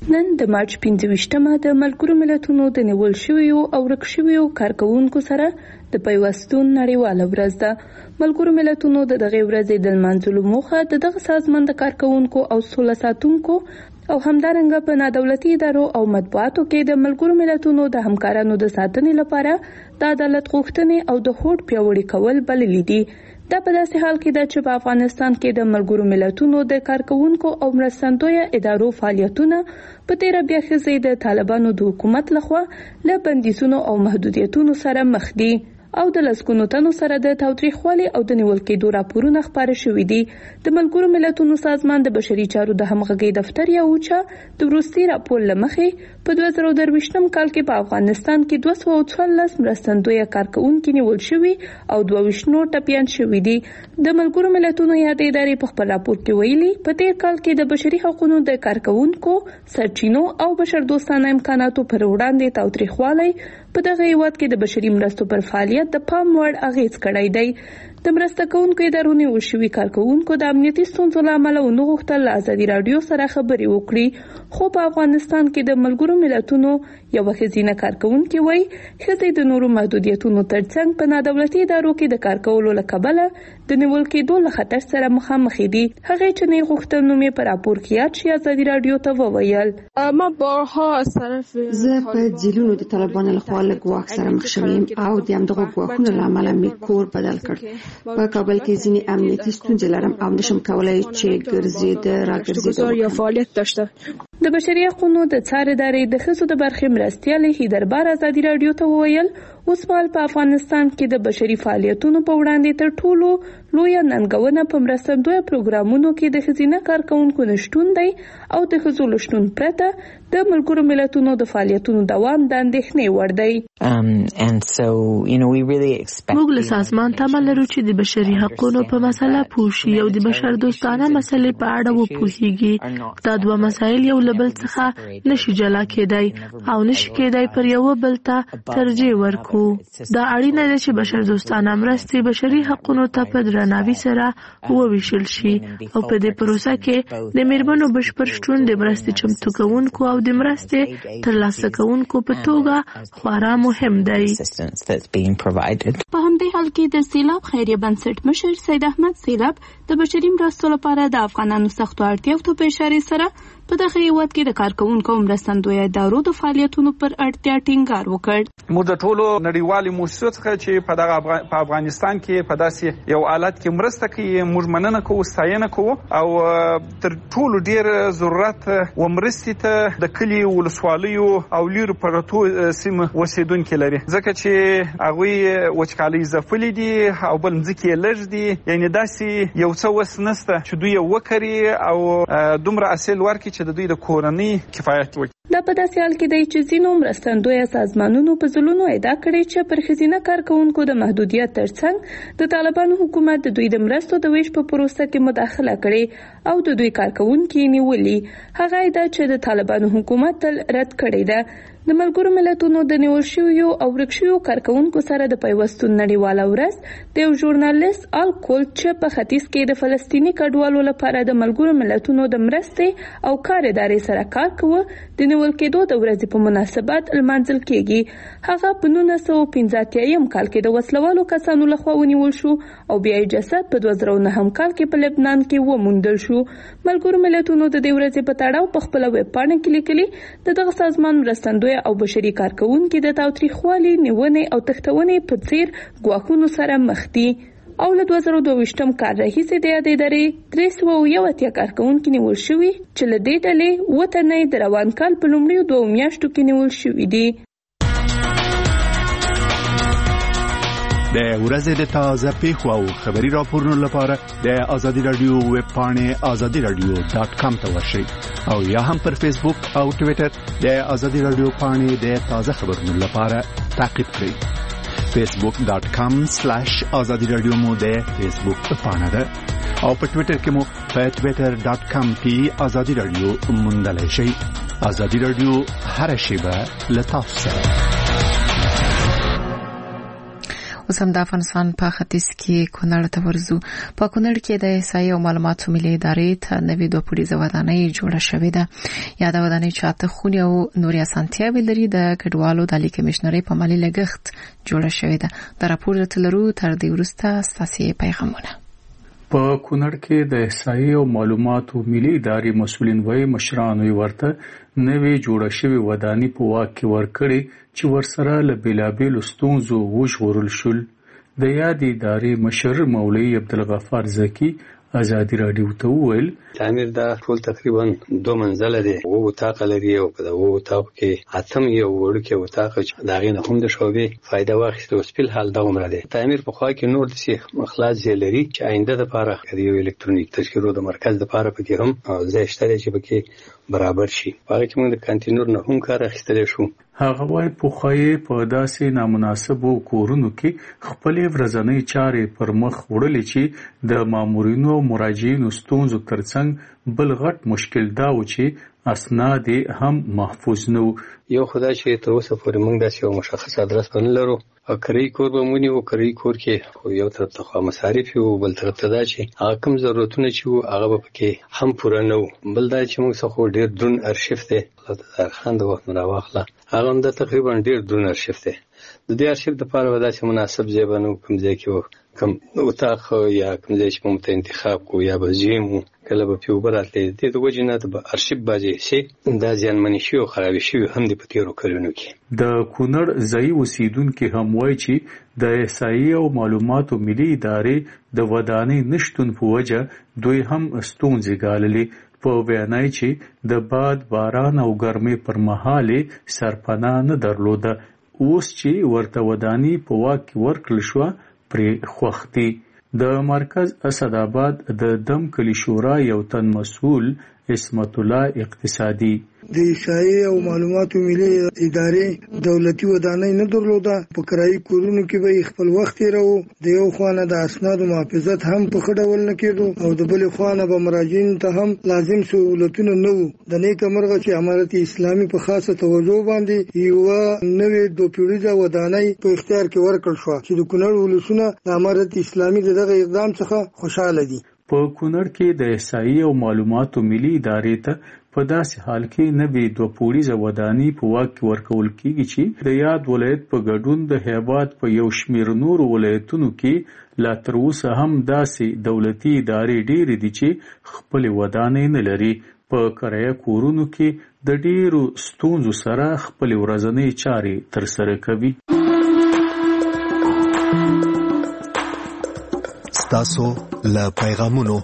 Speaker 13: نن د مارچ پنځه ویشتمه د ملګرو ملتونو د نیول شویو او ورک شویو کارکونکو سره د پیوستون نړیواله ورځ ده. ملګرو ملتونو د دغه ورځې د لمانځلو موخه د دغه سازمان د کارکونکو او سوله ساتونکو او همدارنګه په نادولتي ادارو او مطبوعاتو کې د ملګرو ملتونو د همکارانو د ساتنې لپاره د عدالت غوښتنې او د هوډ پیاوړي کول بللي دي. دا په داسې حال کې ده چې په افغانستان کې د ملګرو ملتونو د کارکونکو او مرستندویه ادارو فعالیتونه په تیر بیا ښځې د طالبانو د حکومت لخوا له بندیزونو او محدودیتونو سره مخ دي او د لسګونو تنو سره د تاوتریخوالي او د نیول کېدو راپورونه خپاره شوي دي. د ملګرو ملتونو سازمان د بشري چارو د همغږۍ دفتر یا اوچا د وروستي راپور له مخې په دوه زره درویشتم کال کې په افغانستان کې دوه سوه څوارلس مرستندویه کارکونکي نیول شوي او دوه ویشت نور ټپیان شوي دي. د ملګرو ملتونو یادې ادارې په خپل راپور کې ویلي په تیر کال کې د بشري حقوقو د کارکونکو سرچینو او بشردوستانه امکاناتو پر وړاندې تاوتریخوالی په دغه هیواد کې د بشري مرستو پر فعالیت د پام وړ اغیز کړی دی. د مرسته کوونکو ادارو نیول شوي کارکونکو د امنیتي ستونزو له امله ونه غوښتل له ازادي راډیو سره خبرې وکړي، خو په افغانستان کې د ملګرو ملتونو یوه ښځینه کارکونکې وایي ښځې د نورو محدودیتونو ترڅنګ په نادولتي ادارو کې د کار کولو له کبله د نیول کېدو له خطر سره مخامخ دي. هغې چې نه غوښتل نوم یې په راپور کې یاد شي ازادي راډیو ته وویل
Speaker 14: ما بارها از طرف زه په جیلونو د طالبانو لخوا له ګواښ سره مخ شوم او د همدغه ګواښونو له امله مې کور بدل کړ. په کابل کې ځینې امنیتي ستونزې لرم او نشم کولای چې ګرځېده راګرځېدم یا فعالیت داشته.
Speaker 13: د بشري حقوقو د څار ادارې د ښځو د برخې مرستیالې هیدربار ازادي راډیو ته وویل اوس مهال په افغانستان کې د بشري فعالیتونو په وړاندې تر ټولو لویه ننګونه په مرستندویه پروګرامونو کې د ښځینه کارکونکو نشتون دی او د ښځو له شتون پرته د ملګرو ملتونو د فعالیتونو دوام د اندېښنې وړ دی.
Speaker 17: موږ له سازمان تمه لرو چې د بشري حقوقو په مسله پوه شي او د بشردوستانه مسلې په اړه وپوهیږي. دا دوه مسایل یو له بل څخه نشي جلا کېدای او نشي کېدای پر یو بل ته ترجیح ورکړو. دا اړینه ده چې بشردوستانه مرستې بشري حقوقو ته په درناوي سره وویشل شي او په دې پروسه کې د میرمنو بشپړ شتون د مرستې چمتو کوونکو او د مرستې ترلاسه کوونکو په توګه خورا مهم دی.
Speaker 13: په همدې حال کې د سیلاب خیریه بنسټ مشر سید احمد سیلاب د بشري مرستو لپاره د افغانانو سختو اړتیاو ته په اشاره سره په دغه هیواد کې د کارکونکو مرستندویه ادارو د فعالیتونو پر اړتیا ټینګار وکړ.
Speaker 18: موږ د ټولو نړیوالو مؤسسو څخه چې په دغه په افغانستان کې په داسې یو حالت کې مرسته کوي موږ مننه کوو، ستاینه کوو او تر ټولو ډیر ضرورت و مرستې ته د کلی ولسوالیو او لیرو پرتو سیمه اوسیدونکو لري، ځکه چې هغوی وچکالۍ ځپلي دي او بل ځکه لږ دي، یعنی داسې یو څه وس نشته چې دوی وکړي او دومره اصل ورکړي چې د دوی د کورنۍ کفایت وکړي.
Speaker 13: دا په داسې حال کې دی چې ځینو مرستندویه سازمانونو په ځلونو ادعا کړې چې پر ښځینه کارکونکو د محدودیت ترڅنګ د طالبانو حکومت د دوی د مرستو د ویش په پروسه کې مداخله کړې او د دوی کارکونکي نیولي. هغه ادعا چې د طالبانو حکومت تل رد کړې ده. د ملګرو ملتونو د نیول شویو او ورک شویو کارکونکو سره د پیوستون نړیواله ورځ د یو ژورنالیست آل کولټ چې په ختیځ کې د فلسطیني کډوالو لپاره د ملګرو ملتونو د مرستې او کار ادارې سره کار کوي د نیول کېدو د ورځې په مناسبت لمانځل کېږي. هغه په نولس سوه پنځه اتیایم کال کې د وسلوالو کسانو لخوا ونیول شو او بیا یې جسد په دوه زره نهم کال کې په لبنان کې وموندل شو. ملګرو ملتونو د دې ورځې په تړاو په خپل ویب پاڼه کې لیکلي د دغه سازمان مرستندوی او بشري کارکونکو د تاوتریخوالي، نیونې او تښتونې په څیر ګواښونو سره مخ دي او له دوه زره دوه ویشتم کال راهیسې د یادې ادارې درې سوه اویا اتیا کارکونکي نیول شوي چې له دې ډلې اووه تنه د روان کال په لومړیو دوو میاشتو کې نیول شوي دي.
Speaker 19: د ورځې د تازه پیښو او خبري راپورونو لپاره د ازادي رادیو ویب پاڼې ازادي رادیو ډاټ کام ته ورشئ او یا هم پر فیسبوک او ټوئیټر د ازادي رادیو پاڼې د تازه خبرونو لپاره تعقیب کړئ. فیسبوک ډاټ کام سلیش ازادي رادیو مو د فیسبوک پاڼه ده او په ټوئیټر کې مو په ټوئیټر ډاټ کام کې ازادي رادیو موندلای شئ. ازادي رادیو هر شیبه له تاسو سره.
Speaker 1: اوس هم د افغانستان په ختیځ کې کونړ ته ورځو. په کونړ کې د احصایې او معلوماتو ملي ادارې ته نوې دوه پوړیزه ودانۍ جوړه شوې ده. یا د ودانۍ چاته خونې او نورې اسانتیاوې لري. د کډوالو د عالی کمشنرۍ په مالي لګښت جوړه شوې ده. د راپور راتلرو تر دې وروسته ستاسو پیغامونه.
Speaker 20: په کونړ کې د احصایې او معلوماتو ملي ادارې مسؤلین وایي مشرانو ورته نوې جوړه شوې ودانۍ په واک کې ورکړي چې ورسره له بېلابېلو ستونزو وژغورل شول. د یادې ادارې مشر مولوي عبدالغفار زکي ازادي رادیو ته وویل
Speaker 21: تعمیر دا ټول تقریبا دوه منزله دی او اتاق لري او په دغه اتاق کې اتم یو وړوکی اتاق چې دا غي نه هم د شوبې فائدہ واخیسته او سپیل حال دا عمر دی. تعمیر په خوا کې نور د سیخ مخلاص لري چې آینده د لپاره د یو الکترونیک تشکیلو د مرکز د لپاره پکې هم ځای شته چې پکې برابر شي. هغه چې موږ د کانتینر نه هم کار اخیستل شو.
Speaker 20: هغه وايي په خوای په داسې نامناسبو کورونو کې خپلې ورځنۍ چارې پر مخ وړلې چې د مامورینو او مراجعینو ستونزو ترڅنګ بل غټ مشکل دا و چې اسناد هم محفوظ نه وو.
Speaker 21: یو خدای چې تر اوسه پورې موږ داسې یو مشخص ادرس باندې لرو. اکرې کور به مونږ یو اکرې کور کې یو طرف ته خو مصارف یو بل طرف ته دا چې هغه کوم ضرورتونه چې هغه به پکې هم پوره نه وو. بل دا چې موږ څخه ډېر درون ارشیف دی الله خان د وخت نه واخله هغه هم د تقریبا ډېر درون ارشیف دی. د دې ارشیف لپاره به داسې مناسب ځای به نو کوم ځای کې وو کوم اتاق یا کوم ځای چې موږ ته انتخاب کو یا به زیمو کله به پیو براتلې دې د وجې نه د ارشیف باجې شي دا ځانمنې شي او خرابې شي هم د پتیرو کلونو کې.
Speaker 20: د کونړ ځای اوسیدونکو هم وایي چې د احصایې او معلوماتو ملي ادارې د ودانۍ نشټون په وجه دوی هم ستونزې ګاللې. په وینای چې د باد باران او ګرمۍ پر مهال سرپناه نه درلوده. اوس چې ورته ودانۍ په واک ورکړل شو پرې خوختي. د مرکز اسداباد د دم کلی شورا یو تن مسؤل اسمت الله اقتصادي
Speaker 22: د احصایې او معلوماتو ملي ادارې دولتي ودانۍ نه درلوده. په کرایي کورونو کې به خپل وخت تیرو. د یو خوانه د اسنادو محافظت هم په خډول نه کېدو او د بل خوانه به مراجعین ته هم لازم سہولتونه نه وو. د نیک مرغه چې امارت اسلامي په خاصه توجه باندې یو نوې دوه پیړیزه ودانۍ په اختیار کې ورکړل شو چې د کونړ ولسونه د امارت اسلامي دغه اقدام څخه خوشاله دي.
Speaker 20: په کونړ کې د احصایې او معلوماتو ملي ادارې ته په داسې حال کې نوې دوه پوړیزه ودانۍ په واک کې ورکول کېږي چې د یاد ولایت په ګډون د هیواد په یو شمېر نورو ولایتونو کې لا تر اوسه هم داسې دولتي ادارې ډېرې دي چې خپلې ودانۍ نه لري. په کرایه کورونو کې د ډېرو ستونزو سره خپلې ورځنۍ چارې ترسره کوي.
Speaker 6: تاسو له پیغامونو.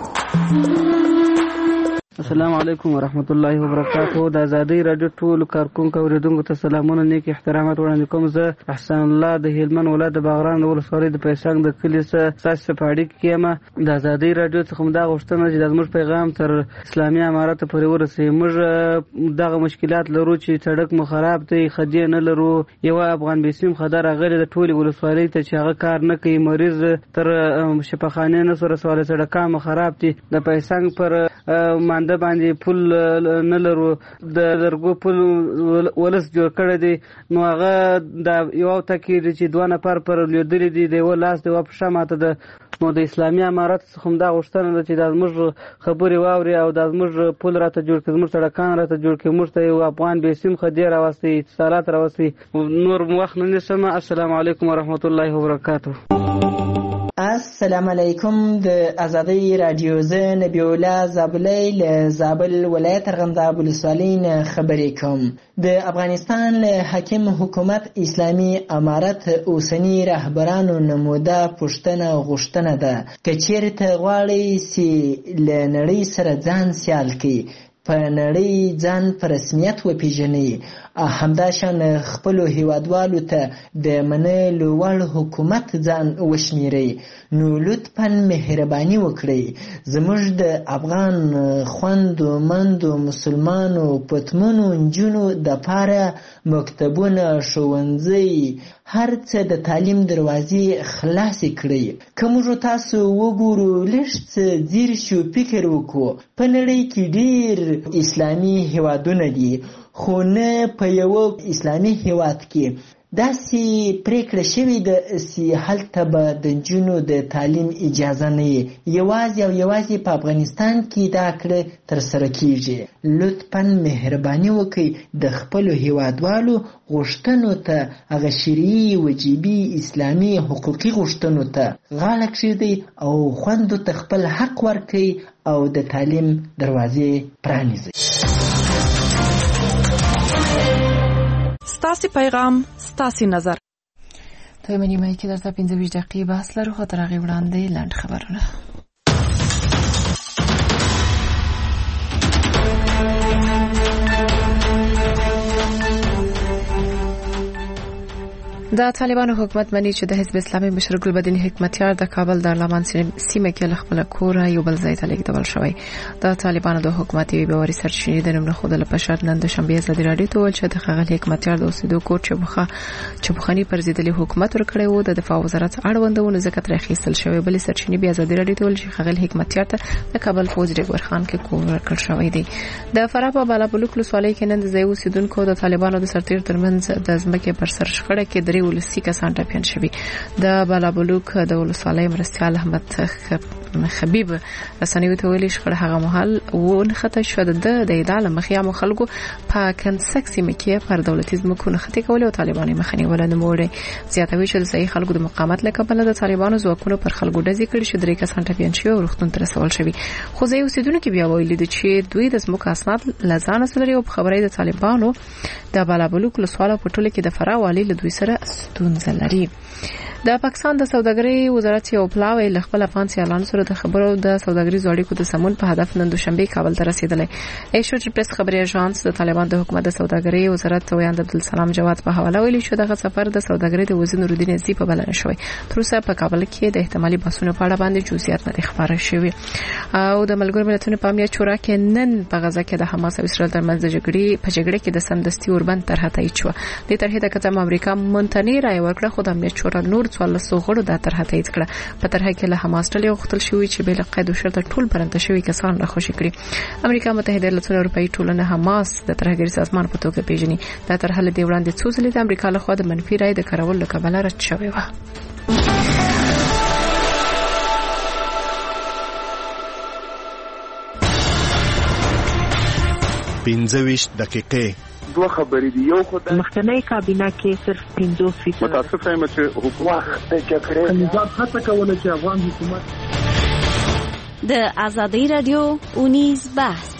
Speaker 23: السلام علیکم ورحمت الله وبرکاته. د ازادي رادیو ټول کارکونکو اوریدونکو ته سلامونه نیک احترامات وړاندې کوم. زه احسان الله د هلمند ولایت د باغران ولسوالۍ د پیسنګ د کلي څخه تاسو په اړیکه کې یم. د ازادي رادیو څخه موږ غوښتنه چې د موږ پیغام تر اسلامي امارات پورې ورسوي. موږ دغه مشکلات لرو چې سړک مو خراب دی، خدي نه لرو. یو افغان بیسیم خدای راغلی د ټولي ولسوالۍ ته چې هغه کار نه کوي. مریض تر شفاخانه نه سره سوال سړکان مو خراب دي. د پیسنګ پر مانده باندې پل نه لرو. د درګو پل ولس جوړ کړی دی نو هغه د یو تکي چې دوه نفر پر لیدل دي د یو لاس دی په شماته د نو د اسلامي امارات څخه هم دا غوښتنه ده چې د موږ خبرې واوري او د موږ پل راته جوړ کړي، موږ سړکان راته جوړ کړي، موږ ته یو افغان بیسیم خدای راوستي، اتصالات راوستي. نور وخت نه نشم. السلام علیکم ورحمت الله وبرکاته.
Speaker 24: السلام علیکم. د ازادي رادیو زه نبی الله زابلی له زابل ولایت ارغنداب ولسوالۍ نه خبرې کوم. د افغانستان له حاکم حکومت اسلامي امارت اوسنی رهبرانو نموده پښتنه غوښتنه ده که چیرته غواړي چې له نړۍ سره ځان سیال کړي، په نړۍ ځان په رسمیت وپیژني، همداشان خپلو هیوادوالو ته د منلو وړ حکومت ځان وشمیري. نو لطفاً مهرباني وکړئ زموږ د افغان خوندو مندو مسلمانو پتمنو نجونو دپاره مکتبونه، ښوونځي، هر څه د تعلیم دروازې خلاصې کړئ. که موږ تاسو وګورو لږ څه ځیر شو فکر وکړو، په نړۍ کې ډېر اسلامي هیوادونه دي خو نه په یو اسلامي هیواد کې داسې پریکړه شوې ده چې هلته به د نجونو د تعلیم اجازه نه وي. یوازې او یوازې په افغانستان کې دا کړه ترسره کیږي. لطفا مهرباني وکړئ د خپلو هیوادوالو غوښتنو ته، هغه شرعي وجیبي اسلامي حقوقي غوښتنو ته غاړه کښېږدئ او خویندو ته خپل حق ورکړئ او د تعلیم دروازې پرانیزئ.
Speaker 4: ستاسې پیغام، ستاسې نظر.
Speaker 1: په نیمه کې درته پنځه ویشت دقیقې بحث لرو، خو تر هغې وړاندې لنډ خبرونه. د طالبانو حکومت مني چې د حزب اسلامي مشر ګلبدین حکمتیار د کابل دارالمان سیمه کې له خپل کوره یو بل ځای ته لیږدول شوی. د طالبانو د حکومت یوې باوري سرچینې د نوم نه ښودلو په شرط نن دوشنبه ازادي راډیو ته وویل چې د ښاغلي حکمتیار د اوسېدو کور چې پخواني پرضدلي حکومت ورکړی و د دفاع وزارت اړوند و، نو ځکه ترې اخیستل شوی. بلې سرچینې بیا ازادي راډیو ته وویل چې ښاغلي حکمتیار ته د کابل فوج ډګر خان کې کور ورکړل شوی دی. د فراه په بالابلوک ولسوالۍ کې نن د ځای اوسېدونکو د طالبانو د سرتیر ترمنځ د ځمکې پر سر شخړه کې درې ولسي کسان ټپیان شوي. د بالابلوک د ولسوالۍ مرستیال احمد خبیب رسنیو ته ویلي شخړه هغه مهال ونښته شوه د د ادعا له مخې عامو خلکو په کنسک سیمه کې پر دولتي ځمکو نښتې کولې او طالبان یې مخه نیوله. نوموړی زیاتوي چې د ځایي خلکو د مقاومت له کبله د طالبانو ځواکونو پر خلکو ډزې کړې چې درې کسان ټپیان شوي او روغتون ته رسول شوي. خو ځایي اوسېدونکي بیا ویلي دي چې دوی د ځمکو اسناد له ځانه سره لري او په خبره د طالبانو د بالابلوک ولسوالۍ په ټوله کې د فراه والي له دوی سره ستونزه لري. د پاکستان د سوداګرۍ وزارت یو پلاوی له خپل افغان سیالانو سره د خبرو د سوداګریزو اړیکو د سمون په هدف نن دوشنبه کابل ته رسیدلی. ایشوټ پریس خبري اژانس د طالبان د حکومت د سوداګرۍ وزارت ویاند عبدالسلام جواد په حواله ویلي چې دغه سفر د سوداګرۍ د وزیر نورالدین عزیزي په بلنه شوی. تر اوسه په کابل کې د احتمالي بحثونو په اړه باندې جزئیات نه خبره شوی. او د ملګرو ملتونو په امنیت شورا کې نن په غزا کې د حماس او اسرائیل ترمنځ د جګړې په جګړه کې د سمدستي اوربند طرحه تایید شوه. د طرحې د کتم امریکا منتنی رائے ورکړه، خو د امنیت شورا نور څوارلس غړو دا طرحه تایید کړه. په طرحه کې له حماس ډلې غوښتل شوی چې بل قید او شرط ټول برنده شوی کسان راخوشي کړي. امریکا متحده ایالاتونه اروپאי ټولنه حماس د ترهګری سازمان په توګه پیژني. دا طرحه له دې وړاندې څو ځلې د امریکا لخوا د منفي رائے د کارولو کبله رد شوې وه.
Speaker 3: پنځه ویشت دقیقې
Speaker 7: دوه خبرې دي. یو خدای
Speaker 17: مخکنی کابینه کې صرف پنځوس فیصد
Speaker 7: متاسف یم چې حکومت د جګړې نظام هڅه کوله چې افغان حکومت
Speaker 13: د آزادۍ رادیو اونیز بحث.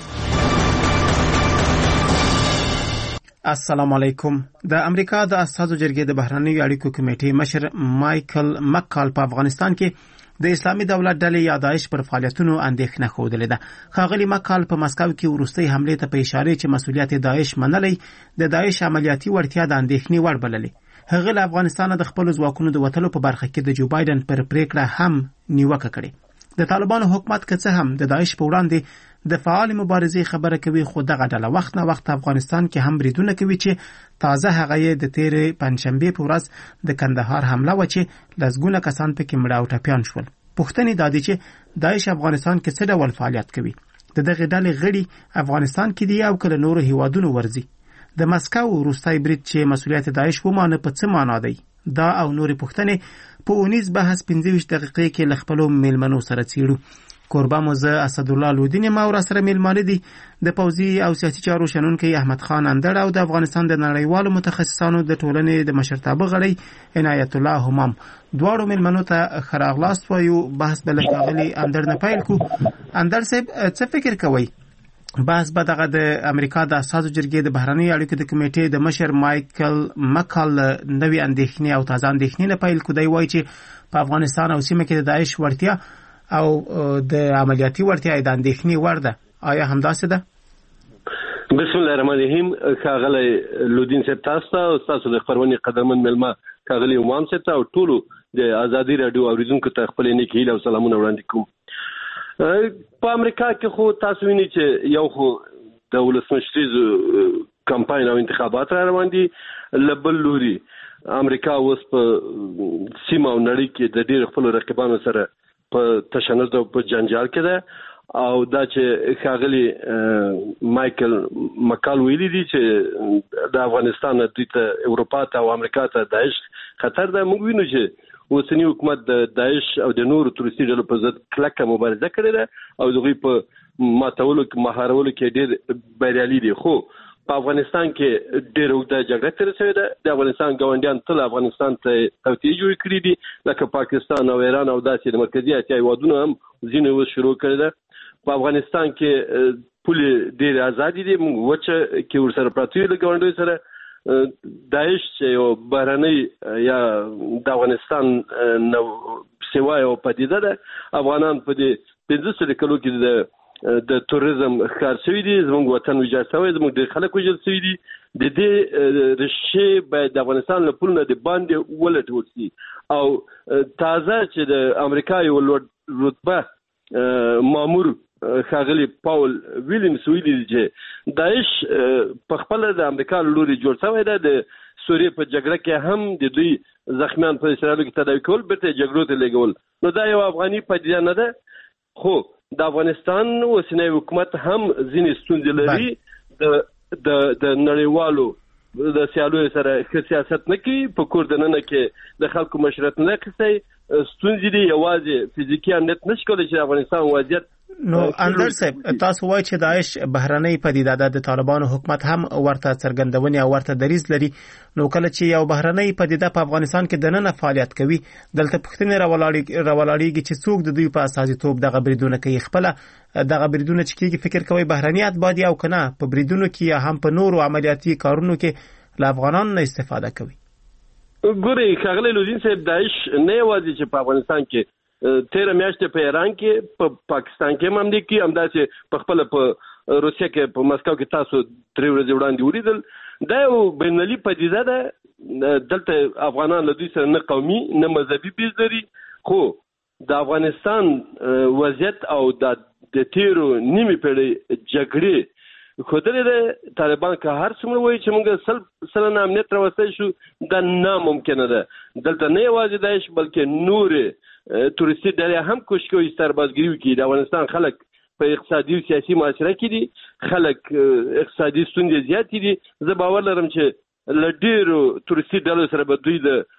Speaker 11: السلام علیکم. د امریکا د اساسو جرګې د بهرنیو اړیکو کمیټې مشر مایکل مکال په افغانستان کې د اسلامي دولت ډلې یا داعش پر فعالیتونو اندېښنه ښودلې ده. ښاغلي مکال په مسکو کې وروستۍ حملې ته په اشاره چې مسؤلیت داعش منلی د داعش عملیاتي وړتیا د اندېښنې وړ بللې. هغه له افغانستان د خپل ځواکونو د وټلو په برخه کې د جو بایدن پر پریکړه هم نیوکه کړې. د طالبانو حکومت که څه هم د داعش په وړاندې د فعال مبارزې خبره کوي، خو دغه ډله وخت نه وخت افغانستان کې هم بریدونه کوي چې تازه هغه یې د تیرې پنځشنبې په ورځ د کندهار حمله و چې لسګونه کسان پکې مړه او ټپیان شول. پوښتنې دا دي چې داعش افغانستان کې څه ډول فعالیت کوي؟ د دغه ډلې غړي افغانستان کې دي او کله نورو هیوادونو ورځي؟ د مسکو وروستی برید چې مسؤلیت داعش ومانه په څه معنا دی؟ دا او نورې پوښتنې په اونیز بحث پنځه ویشت دقیقې کې له خپلو میلمنو سره څیړو. کوربه مو زه اسدالله لودین ما ور سره میلمانه دي د پوځي او سیاسي چارو شنونکي احمد خان اندړ او د افغانستان د نړیوالو متخصصانو د ټولنې د مشرتابه غړي عنایت الله همام. دواړو میلمنو ته ښه راغلاست وایو. بحث به له ښاغلي اندړ نه پیل کړو. اندړ صاحب څه فکر کوئ؟ بحث به دغه د امریکا د اساسو جرګې د بهرنیو اړیکو د کمیټې د مشر مایکل مکال نوې اندېښنې او تازه اندېښنې نه پیل کړو. دی وایي چې په افغانستان او سیمه کې د داعش وړتیا او د عملیاتي وړتیا د اندېښنې وړ ده. آیا همداسې ده؟
Speaker 8: بسم الله الرحمن الرحیم. ښاغلی لودین صاحب تاسو ته او تاسو د خپرونې قدرمن مېلمه ښاغلي همام صاحب ته او ټولو د ازادي راډیو اوریدونکو ته خپل نیک هیله او سلامونه وړاندې کوم. په امریکا کې خو تاسو وینئ چې یو خو د ولسمشریز کمپاین او انتخابات را روان دي، له بل لوري امریکا اوس په سیمه او نړۍ کې د ډېر خپلو رقیبانو سره په تشنج او په جنجال کې ده او دا چې ښاغلي مایکل مکال ویلي دي چې د افغانستان د اروپا ته او امریکا ته داعش خطر ده. موږ وینو چې اوسنی حکومت د داعش او د نورو تروریستي ډلو په ضد کلکه مبارزه کړې ده او دغوی په ماتولو کې مهارولو کې ډېر بریالي دي. خو په افغانستان کې ډېر اوږده جګړه تېره شوې ده. د افغانستان ګاونډیان تل افغانستان ته توطیې جوړې کړي دي لکه پاکستان او ایران او داسې د مرکزي اسیا هېوادونه هم ځینې اوس شروع کړې ده. په افغانستان کې پولې ډېرې ازادې دي. موږ وچه کې ورسره پراته یو له ګاونډیو سره. داعش چې یو بهرنۍ یا د افغانستان نه سوا یو پدیده ده. افغانان په دې پنځه سوه کلو کې د د توریزم ښکار شوي دي. زموږ وطن ویجاړ شوی، زموږ ډېر خلک وژل شوي دي. د دې ریښې باید د افغانستان له پولو نه د باندې ولټول شي. او تازه چې د امریکا یو لوړ رتبه مامور ښاغلي پاول ویلیمز ویلي دي چې داعش په خپله د امریکا له لوري جوړ شوی ده. د سوریې په جګړه کې هم د دوی زخمیان په اسرائیلو کې تداوي کول، بیرته جګړو ته لېږول. نو دا یو افغاني پدیده نه ده. خو د افغانستان اوسنی حکومت هم ځینې ستونزې لري. د د نړیوالو د سیالیو سره ښه سیاست نه کوي. په کور دننه کې د خلکو مشرت نه اخیستی. ستونزې دي یوازې فزیکي امنیت نشي کولی چې د افغانستان وضعیت.
Speaker 11: نو اندر صاحب تاسو وایئ چې داعش بهرنۍ پدیده ده، د طالبانو حکومت هم ورته څرګندونې او ورته دریځ لري. نو کله چې یو بهرنۍ پدیده په افغانستان کې دننه فعالیت کوي، دلته پوښتنې راولاړېږي چې څوک د دوی په استازیتوب دغه بریدونه کوي. خپله دغه بریدونه چې کېږي فکر کوئ بهرني اتباع دي او که نه په بریدونو کې یا هم په نورو عملیاتي کارونو کې له افغانانو نه استفاده کوي؟
Speaker 8: ګورئ ښاغلی لودین صاحب، داعش نه یوازې چې په افغانستان کې تیره میاشتې په ایران کې، په پاکستان کې هم حملې کوي، همداسې په خپله په روسیه کې په مسکو کې تاسو درې ورځې وړاندې ولیدل. دا یو بینالمللي پدیده ده. دلته افغانان له دوی سره نه قومي نه مذهبي بیز لري. خو د افغانستان وضعیت او د تیرو نیمې پیړۍ جګړې ښودلې ده. طالبان که هر څومره وایي چې موږ سل سلنه امنیت راوستی شو، دا ناممکنه ده. دلته نه یوازې داعش بلکې نورې تورستي ډلې هم کوشش کوي سربازګري وکړي. د افغانستان خلک په اقتصادي او سیاسي معاشره کې دي. خلک اقتصادي ستونزې زیاتې دي. زه باور لرم چې له ډېرو تورستي ډلو سره به دوی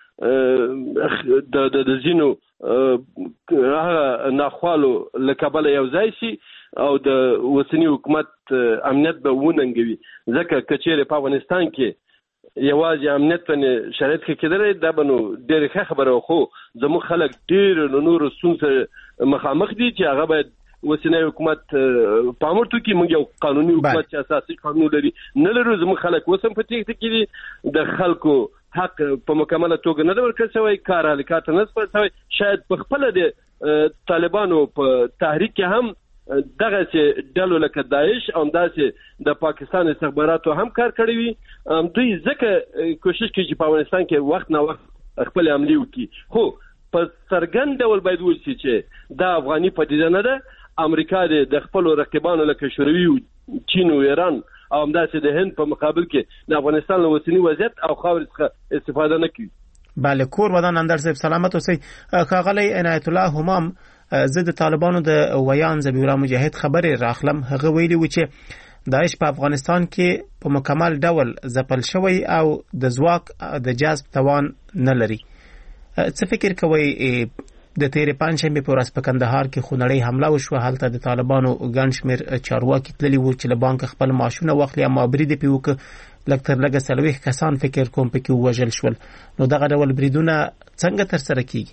Speaker 8: د د ځینو هغه ناخوالو له کبله یو ځای شي او د اوسني حکومت امنیت به وننګوي. ځکه که چیرې په افغانستان کې یوازې امنیت باندې شرایط ښه کېدلی، دا به نو ډېرې ښه خبره. خو زموږ خلک ډېر له نورو ستونزو سره مخامخ دي چې هغه باید اوسنی حکومت پام ورته وکړي. موږ یو قانوني حکومت چې اساسي قانون لري نه لرو. زموږ خلک اوس هم په تېښته کې دي. د خلکو حق په مکمله توګه نه ده ورکړل شوی، کار هلکات نه سپارل شوی. شاید په خپله د طالبانو په تحریک کې هم دغسې ډلو لکه داعش او همداسې د پاکستان استخباراتو هم کار کړی وي. دوی ځکه کوشش کوي چې په افغانستان کې وخت نه وخت خپلې حملې وکړي. خو په څرګند ډول باید وشي چې دا افغاني پدیده نه ده. امریکا د خپلو رقیبانو لکه شوروي، چین او ایران او همداسې د هند په مقابل کې د افغانستان له اوسني وضعیت او خاورې څخه استفاده نه کوي.
Speaker 11: بله، کور ودان اندر صاحب سلامت اوسئ. ښاغلی عنایت الله همام، زه د طالبانو د ویان ذبیح الله مجاهد خبرې راخلم. هغه ویلي و چې داعش په افغانستان کې په مکمل ډول ځپل شوی او د ځواک د جذب توان نه لري. څه فکر کوئ د تیرې پنجشنبې په ورځ په کندهار کې خونړۍ حمله وشوه؟ هلته د طالبانو ګڼ شمېر چارواکي تللي وو چې له بانکه خپل معاشونه واخلي، اما برید یې پرې وکړه. لږ تر لږه څلوېښت کسان فکر کوم پکې ووژل شول. نو دغه ډول بریدونه څنګه ترسره کیږي؟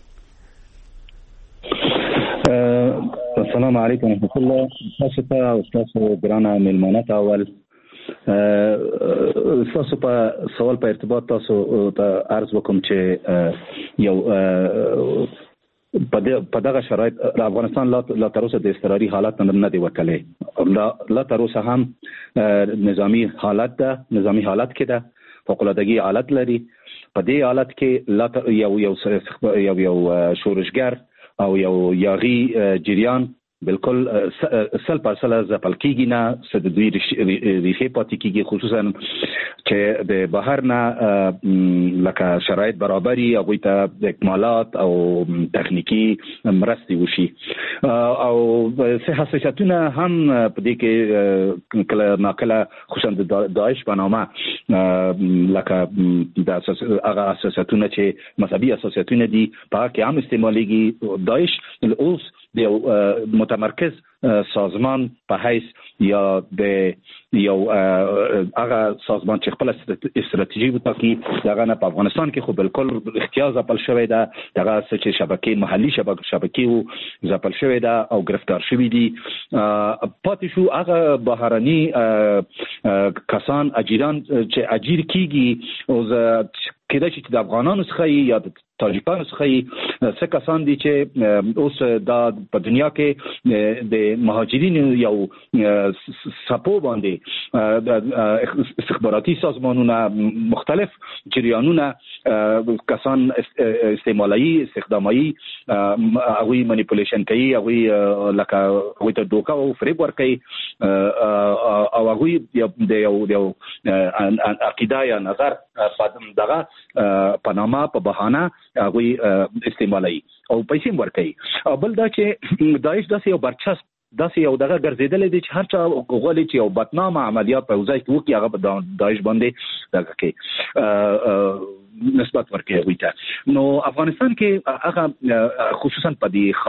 Speaker 2: السلام علیکم ورحمۃ اللہ. تاسو ته او تاسو ګرانه میلمانه ته اول تاسو په سوال په ارتباط تاسو ته عرض وکم چې یو په دغه شرایط افغانستان لا تر اوسه د اضطراري حالت نه دی وتلی. لا تر اوسه هم نظامی حالت ده، نظامی حالت کې ده، فوق‌العاده‌ګي حالت لري. په دې حالت کې یو یو یو یو شورشګر او یو یاغي جریان بالکل سل پر سل ځپل کیږي نه څه د دوی ریښې پاتې کیږي، خصوصا چې د بهر نه لکه شرایط برابري هغوی ته اکمالات او تخنیکی مرستې وشي او څه حساسیتونه هم په دې کې کله ناکله خصوصا د داعش په نامه لکه د هغه حساسیتونه چې مذهبي حساسیتونه دي په هغه کې هم استعمالیږي. داعش اوس د متمرکز سازمان په حیث یا د یو هغه سازمان چې خپل استراتیژي وټاکي دغه نه په افغانستان کې خو بالکل اختیار ځپل شوی ده، دغه چې شبکې محلي شبکې وو ځپل شوی ده او گرفتار شوی دي. پاتې شو هغه بهرني کسان اجیران چې اجیر کیږي او کېدای شي چې د افغانانو څخه یا د تاجکانو څخه څه کسان دي چې اوس دا په دنیا کې د مهاجرینو یو سپو باندې د استخباراتي سازمانونه مختلف جریانونه کسان استعمالي استخدامي هغوی منیپولیشن کوي، هغوی لکه هغوی ته دوکه او فریب ورکوي او هغوی د یو عقیده یا نظر دغه په نامه په بهانه هغوی استعمالوي او پیسې ورکوي. بل دا چې داعش داسې یو برچسب داسې یو دغه ګرځېدلی دی چې هر چا غواړي چې یو بدنامه عملیات په ځای کې وکړي، هغه په داعش باندې دغه کې نسبت ورکوي هغوی ته. نو افغانستان کې هغه خصوصا په دې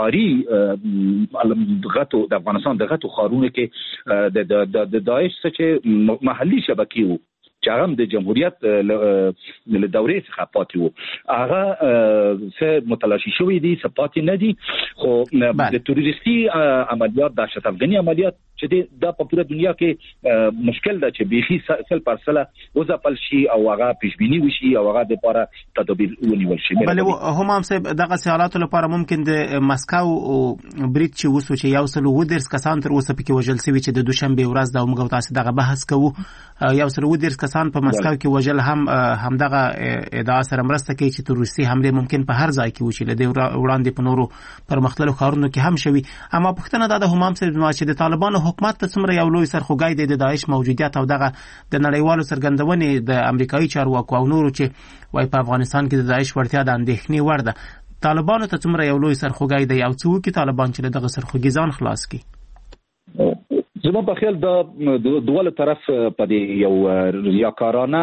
Speaker 2: ښاري غټو د افغانستان د غټو ښارونو کې د داعش څه چې محلي شبکې وو چې هغه د جمهوریت له دورې څخه پاتې وو، هغه څه متلاشي شوي دي، څه پاتې نه دي. خو د تروریستي عملیات د دهشت افغاني عملیات چې دا په پوره دنیا کې مشکل ده چې بیخي سل پر سله وځپل شي او هغه پیشبیني وشي او هغه د لپاره تدابیر ونیول شي.
Speaker 11: بلې همام صاحب دغه حالاتو لپاره ممکن د مسکو برید چې وسو چې یو سل و درس کسان تر اوسه پکې وژل شوي چې د دوشنبه ورځ د موږ تاسو دغه بحث کوو، یو سل و درس کسان په مسکو کې وژل هم همدغه ادعا سره مرسته کوي چې تروریستي حمله ممکن په هر ځای کې وشي، لدې وړاندې په نورو پرمختللو ښارونو کې هم شوي. اما پوښتنه دا د همام صاحب چې د طالبانو حکومت ته څومره یو لوی سرخوږی دی د داعش موجودیت او دغه د نړیوالو څرګندونې د امریکایي چارواکو او نورو چې وایي په افغانستان کې د داعش وړتیا د اندېښنې وړ ده، طالبانو ته څومره یو لوی سرخوږی دی او څه وکړي طالبان چې دغه سرخوږي ځان خلاص کړي؟
Speaker 2: زما په خیال د دواړو طرف په دې یو ریاکارانه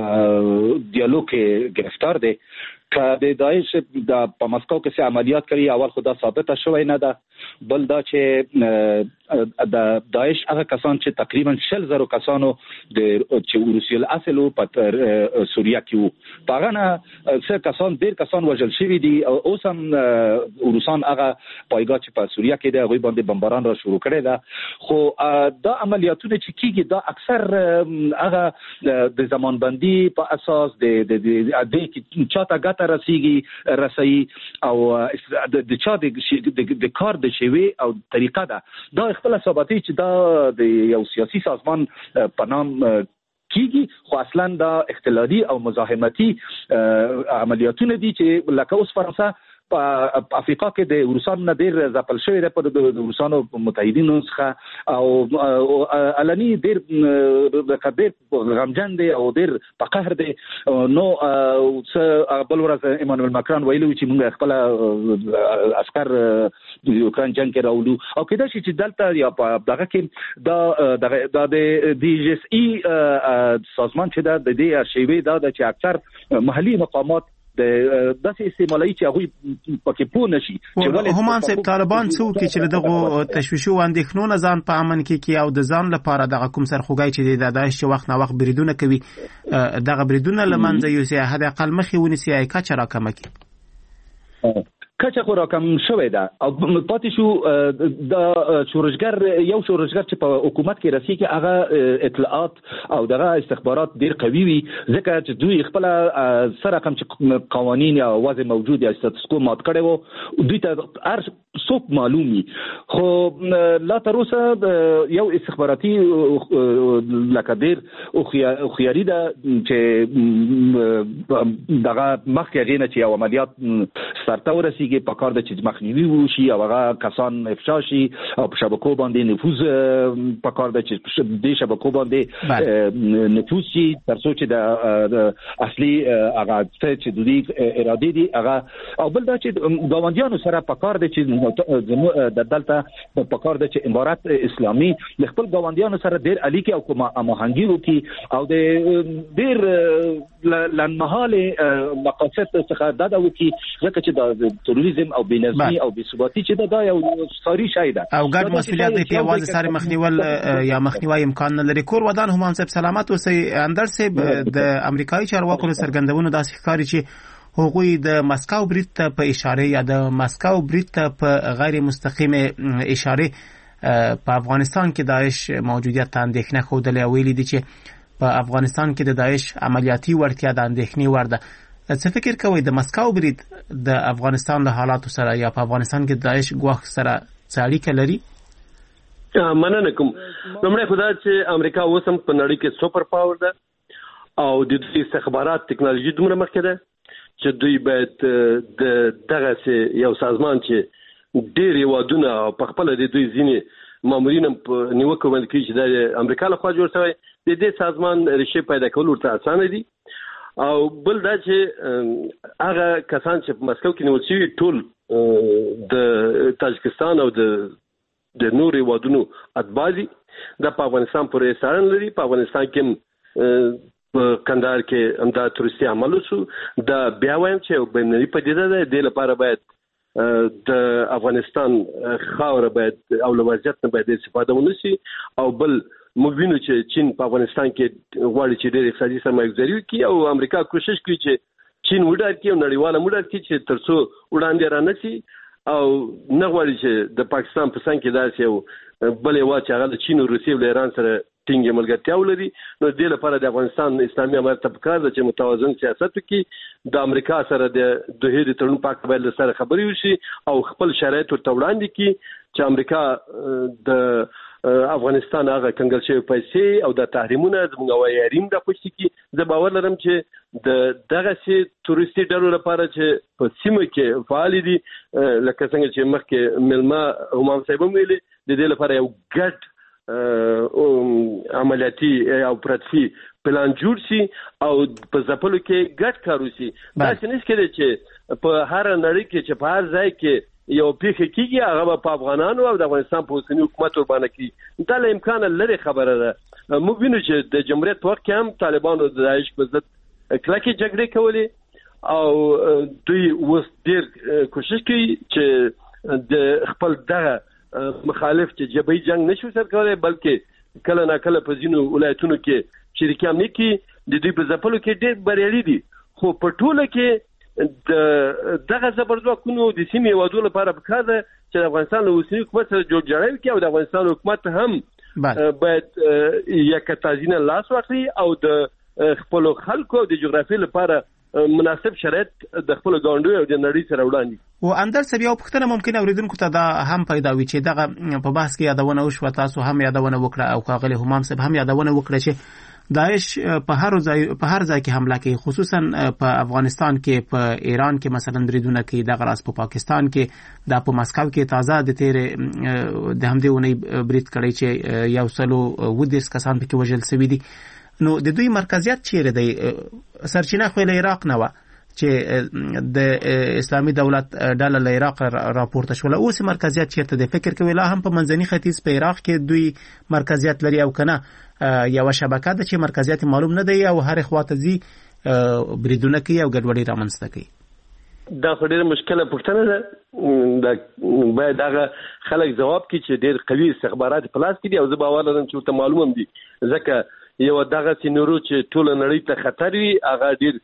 Speaker 2: دیالوګ کې گرفتار دی. که د داعش د په مسکو کې څه عملیات کوي اول خو دا ثابته شوی نه ده، بل دا چې د داعش هغه کسان چې تقریبا شل زره کسانو د چې روسي الاصل په سوریه کې وو په هغه نه څه کسان ډیر کسان وژل شوي دي او اوس هم روسان هغه پایګاه چې په سوریه کې دی هغوی باندې بمباران را شروع کړی ده. خو دا عملیاتونه چې کیږي دا اکثر هغه د زمانبندي په اساس د د چاته رسیږي رسي او د چا د کار د شوی او طریقه ده دا خپل ثابتي چې دا د یو سیاسي سازمان په نام کیږي، خو اصلا دا اختلالي او مزاحمتي عملیاتونه دي چې لکه اوس فرانسه په افریقا کې د روسانو نه ډیر ځپل شوی دی، په د روسانو متحدینو څخه او علني ډیر ډیر غمجن دی او ډیر په قهر دی. نو بل ورځ ایمانوئل ماکرون ویلي چې موږ خپل عسکر د یوکران جنگ کې راولو او کېدای شي چې دلته یا په دغه کې دا د ډي جي اس ای سازمان چې دا د دې ارشیوي دا چې اکثر محلي مقامات د داسې استعمالي چې هغوی پکې پوه نشي چې
Speaker 11: همام صاحب طالبان څه وکړي چې دغه تشویشو او اندېښنو نه ځان په امن کې کړي او د ځان لپاره دغه کوم سرخوږی چې د داعش چې وخت نه وخت بریدونه کوي دغه بریدونه له منځه یوسي، حد اقل مخې ونیسي، یا کچه راکمه کړي؟
Speaker 2: کچه خو راکم شوی ده او پاتې شو د شورشګر یو شورشګر چې په حکومت کې رسېږي هغه اطلاعات او دغه استخبارات ډیر قوي وي، ځکه چې دوی خپل سره کوم چې قوانین یا وضع موجود یا ستاتس کو مات کړي وو دوی ته هر څوک معلومي. خو لا تر اوسه یو استخباراتي لکه ډیر او خياري ده چې دغه مخکې غینه چې عملیات ستارته ورسیږي په کار د چې مخنیوي وشي او هغه کسان افشا شي او په شبکو باندې نفوذ په کار د چې د شبکو باندې نفوذ شي تر څو چې د اصلي هغه چې د دې اراده دي هغه او بل دا چې ګاونډیانو سره په کار د چې د دلته په کار د چې امارات اسلامي د خپل ګاونډیانو سره ډیر اړیکې او کومه هماهنګي وکړي او د ډیر لنمحاله مقاصد څخه دا د وکړي ځکه چې د تروریزم او بېنظمي او بېثباتي چې دا یو ساري شی ده
Speaker 11: او ګډ مسولیت دی په واځ سره مخنیول یا مخنیوي امکان نه لري. کور ودان هم صاحب سلامت اوسئ. اندر صاحب د امریکایي چارواکو سرګندونو داسې ښکاري چې هغوی د مسکو برید ته په اشاره یا د مسکو برید ته په غیر مستقیم اشاره په افغانستان کې داعش موجودیت ته اندېښنه ښودلې او ویلي دي چې په افغانستان کې د داعش عملیاتي وړتیا د اندېښنې وړ ده. څه فکر کوئ د مسکو برید د افغانستان له حالاتو سره یا په افغانستان کې د داعش ګواښ سره څه اړیکه لري؟
Speaker 8: مننه کوم. لومړی خو دا چې امریکا اوس هم په نړۍ کې سوپر پاور ده او د دوی استخبارات ټکنالوژي دومره مخکې ده چې دوی باید د دغه یو سازمان چې ډېر هیوادونه په خپل د دوی ځینې مامورین په نیوکه باندې کوي چې د امریکا لخوا جوړ شوی د دې سازمان ریښې پیدا کول ورته اسانه دي. او بل دا چې هغه کسان چې په مسکو کې نیول شوي ټول د تاجکستان او د د نور هیوادونو اتباع دي. دا په افغانستان پورې اړه لري. په افغانستان کې په کندهار کې همدا تروریستي عمل وشو. دا بیا وایم چې بینالمللي پدیده ده. د لپاره باید د افغانستان خاوره باید او له وضعیت نه باید استفاده ونشي. او بل موږ وینو چې چین په افغانستان کې غواړي چې ډېر اقتصادي سرمایه‌ګذاري وکړي او امریکا کوشش کوي چې چین وډار کړي او نړیواله وډار کړي چې تر څو وړاندې رانشي او نه غواړي چې د پاکستان په څنګ کې داسې یو بل یو چې هغه د چین او روسیې او ایران سره ټینګه ملګرتیا ولري. نو د لپاره د افغانستان اسلامي امارت ته پکار ده چې متوازن سیاست وکړي. د امریکا سره د دوه د تړون پاک باید سره خبرې وشي او خپل شرایط ورته وړاندې کړي چې امریکا د افغانستان هغه کنګل شوی پیسې او د تحریمونه زموږ هوایي حریم د پښتي کې زه باور لرم چې د دغه سي تورستي ډلو لپاره چې په سیمه کې فعال دي لکه څنګه چې مخکې ملما همام صاحب ویلي د دې لپاره یو ګډ عملیاتي او پراتفي پلان جوړ شي او په ځپلو کې ګډ کار وشي. دا چې نس کې چې په هر نړۍ کې چې په هر ځای کې یو پیښه کیږي هغه په افغانانو او د افغانستان په اوسنی حکومت ور باندې کوي. دا له امکان لري خبره ده. موږ وینو چې د جمهوریت وخت کې هم طالبانو د داعش په ضد کلکې جګړې کولې او دوی اوس ډېر کوشش کوي چې د خپل دغه مخالف چې جبهي جنگ نشو سر کولای بلکې کله نا کله په ځینو ولایتونو کې شریکان نه کی د دوی په ځپلو کې ډېر بریالي دي. خو په ټوله کې د دغه زبردستونو د سیمې هیوادو لپاره پکار ده چې د افغانستان له اوسني حکومت سره جوړجاړی وکړي او د افغانستان حکومت هم باید یک تازینه لاس واخلي او د خپل خلکو د جغرافیې لپاره مناسب شرایط د خپل ګاونډي او د نړۍ سره وړاندې.
Speaker 11: و اندر سبي او پښتنه ممکن اوریدونکو ته دا هم پیدا وي چې دغه په بحث کې یادونه وشو تاسو هم یادونه وکړه او کاغلی همام صاحب هم یادونه وکړه چې داعش په هر ځای په هر ځای کې حمله کوي خصوصا په افغانستان کې په ایران کې مثلا بریدونه کوي د غراس په پاکستان کې د په مسکو کې تازه د تیر د همدې ونې برید کړی چې یو سلو ودیس کسان پکې وژل شوي دي. نو د دوی مرکزیت چیرې دی؟ سرچینه خو له عراق نه و چې د اسلامي دولت ډله له عراق راپورته شول. اوس مرکزیت چیرته دی؟ فکر کوي لا هم په منځني ختیځ په عراق کې دوی مرکزیت لري او کنه یو شبکه ده چې مرکزیت معلوم نه دی او هر خواته زی بریدونه کوي او ګډوډي رامنځته کوي؟
Speaker 8: دا ډېره مشکله پوښتنه ده. دا باید هغه خلک جواب کړي چې ډېر قوي استخبارات په لاس کې دي او زه باور لرم چې ورته معلوم هم دي ځکه یو دغه سينورو چې ټول نړۍ ته خطر وي هغه ډېر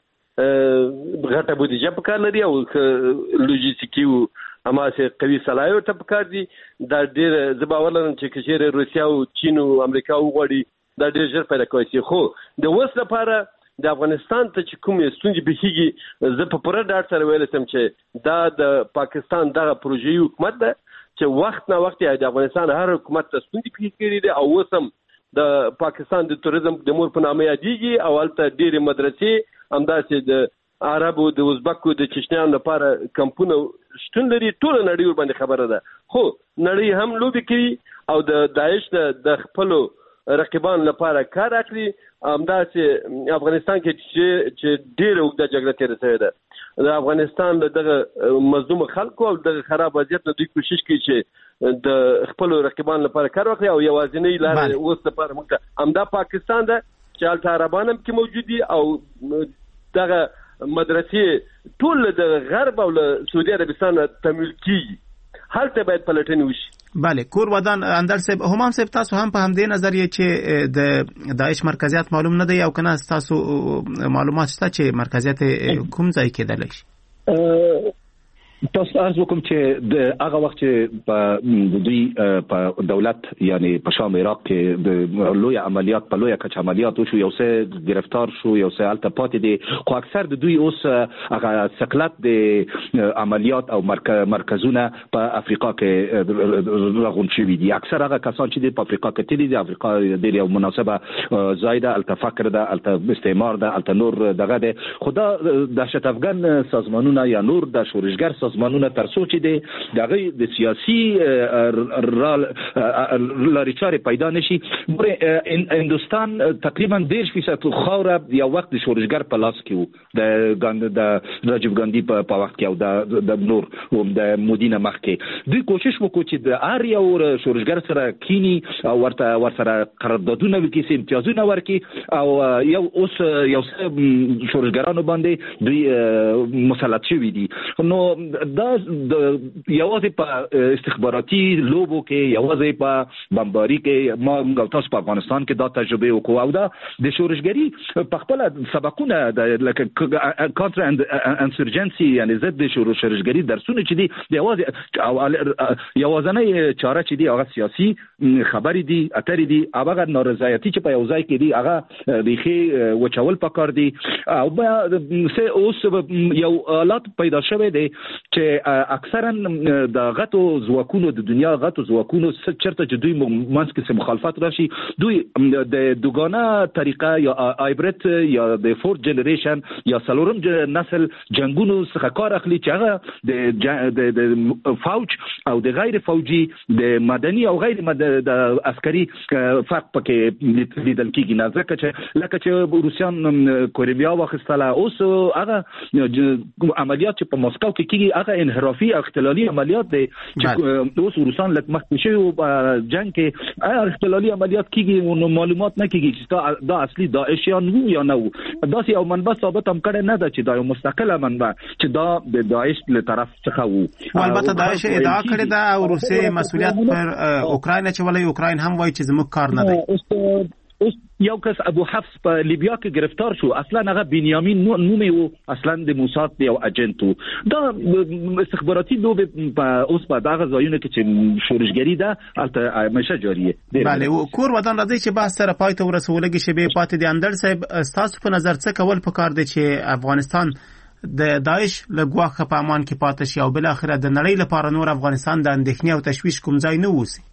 Speaker 8: غټه بودیجه په کار لري او لوجستیکي او هماسه قوي صلاحیت په کار دي. دا ډېر زه باور لرم چې کشیر روسیا او چین او امریکا وغواړي دا ډېر ژر پیدا کوي. خو د اوس لپاره د افغانستان ته چې کوم ستونزې بهیږي زه په پوره ډاډ سره ویل سم چې دا د پاکستان دغه پروژې حکومت ده چې وخت نه وخت د افغانستان هر حکومت ته ستونزې پیښ کړي دي او اوس هم د پاکستان د توریزم د مور په نامه یادېږي او هلته ډېرې مدرسې همداسې د عربو د ازبکو د چشنیانو لپاره کمپونه شتون لري. ټوله نړۍ ورباندې خبره ده، خو نړۍ هم لوبې کوي او د داعش د خپلو رقیبانو لپاره کار اخلي. همداسې افغانستان کې چې ډېره اوږده جګړه تېره شوې ده، د افغانستان له دغه مظلوم خلکو او دغه خراب وضعیت نه دوی کوشش کوي چې د خپلو رقیبانو لپاره کار واخلي او یوازینۍ لاره اوس لپاره موږ ته همدا پاکستان ده چې هلته عربان هم کې موجود دي او دغه مدرسې ټول د غرب او له سعودي عربستان تمویل کیږي. هلته باید پلټنې وشي.
Speaker 11: بله کور ودان اندر صاحب، همام صاحب تاسو هم په همدې نظر یې چې د داعش مرکزیت معلوم نه دی او کنه تاسو معلومات شته چې مرکزیت کوم ځای کېدلی شي؟
Speaker 2: تاسو عرض وکم چې د هغه وخت چې په دوی په دولت یعنی په شام عراق کې د لوی عملیات په لوی کچ عملیات وشو، یو څه گرفتار شو، یو څه الته پاتې دي، خو اکثر د دوی اوس هغه سکلت د عملیات او مرکزونه په افریقا کې راغون شوي دي. اکثر هغه کسان چې په افریقا کې تللي دي، افریقا د یو مناسبه ځای ده، الته فقر ده، الته استعمار ده، الته نور دغه ده. خدا دهشت افغان سازمانونه یا نور د شورشګر سازمانونه ترڅو چې د دغه د سیاسي لارې چارې پیدا نشي. هندوستان تقریبا ډېر فیصد خاوره یو وخت د شورشګر په لاس کې و، د ګاند د راجیو ګاندي په وخت کې او د د نور او د مودي نه مخکې دوی کوشش وکړو چې د هر یو شورشګر سره کینی او ورته ورسره قراردادونه وکړي، امتیازونه ورکړي او یو اوس یو څه شورشګرانو باندې دوی مسلط شوي دي. نو دا د یوازې په استخباراتي لوبو کې، یوازې په بمباري کې ما موږ تاسو په افغانستان کې دا تجربه وکړو او دا د شورشګري په خپل سبقونه د لکه کانتر انسرجنسي یعنی ضد د شورشګري درسونه چې دي یوازې یوازنۍ چاره چې دي هغه سیاسي خبرې دي، اترې دي، هغه نارضایتي چې په یو ځای کې دي هغه بيخي وچول پکار دي. او سه اوس یو حالت پیدا شوه دي چې اکثرا د غټو ځواکونو د دنیا غټو ځواکونو چرته چې دوی منځ کې مخالفت راشي، دوی د دوګانه طریقه یا هایبرید یا د فورث جنریشن یا سلورم نسل جنگونو څخه کار اخلي چې هغه د فوج او د غیر فوجي، د مدني او غیر د عسکري فرق پکې لیدل کېږي. نه ځکه چې لکه چې روسیان کوریا واخیستله، اوس هغه عملیات چې په مسکو کې کېږي هغه انحرافي اختلالي عملیات دي چې اوس روسان لکه مخکې شوي په جنگ کې اختلالي عملیات کېږي نو معلومات نه کېږي چې دا اصلي داعشیان وو یا نه وو. داسې یو منبع ثابت هم کړی نه ده چې دا یو مستقله منبع چې دا د داعش له طرف څخه وو.
Speaker 11: البته داعش ادعا کړې ده او روسیې مسؤلیت پر اوکراین اچولی، اوکراین هم وایي چې زموږ کار نه دی.
Speaker 2: اوس یو کس ابو حفص په لیبیا کې گرفتار شو، اصلا هغه بنیامین نومي وو، اصلا د موساد یو اجنټ وو. دا استخباراتي لوبې په اوس په دغه ځایونو کې چې شورشګری ده البته همیشه جاری دی.
Speaker 11: بله کور ودان راځي چې بحث سره پای ته ورسولږي شی به پاتې دي. اندر صاحب تاسو په نظر څه کول پکار دي چې افغانستان د داعش له ګواښه په امان کې پاتې شي او بل اخره د نړۍ لپاره نور افغانستان د اندېښنې او تشویش کوم ځای نه ووسی؟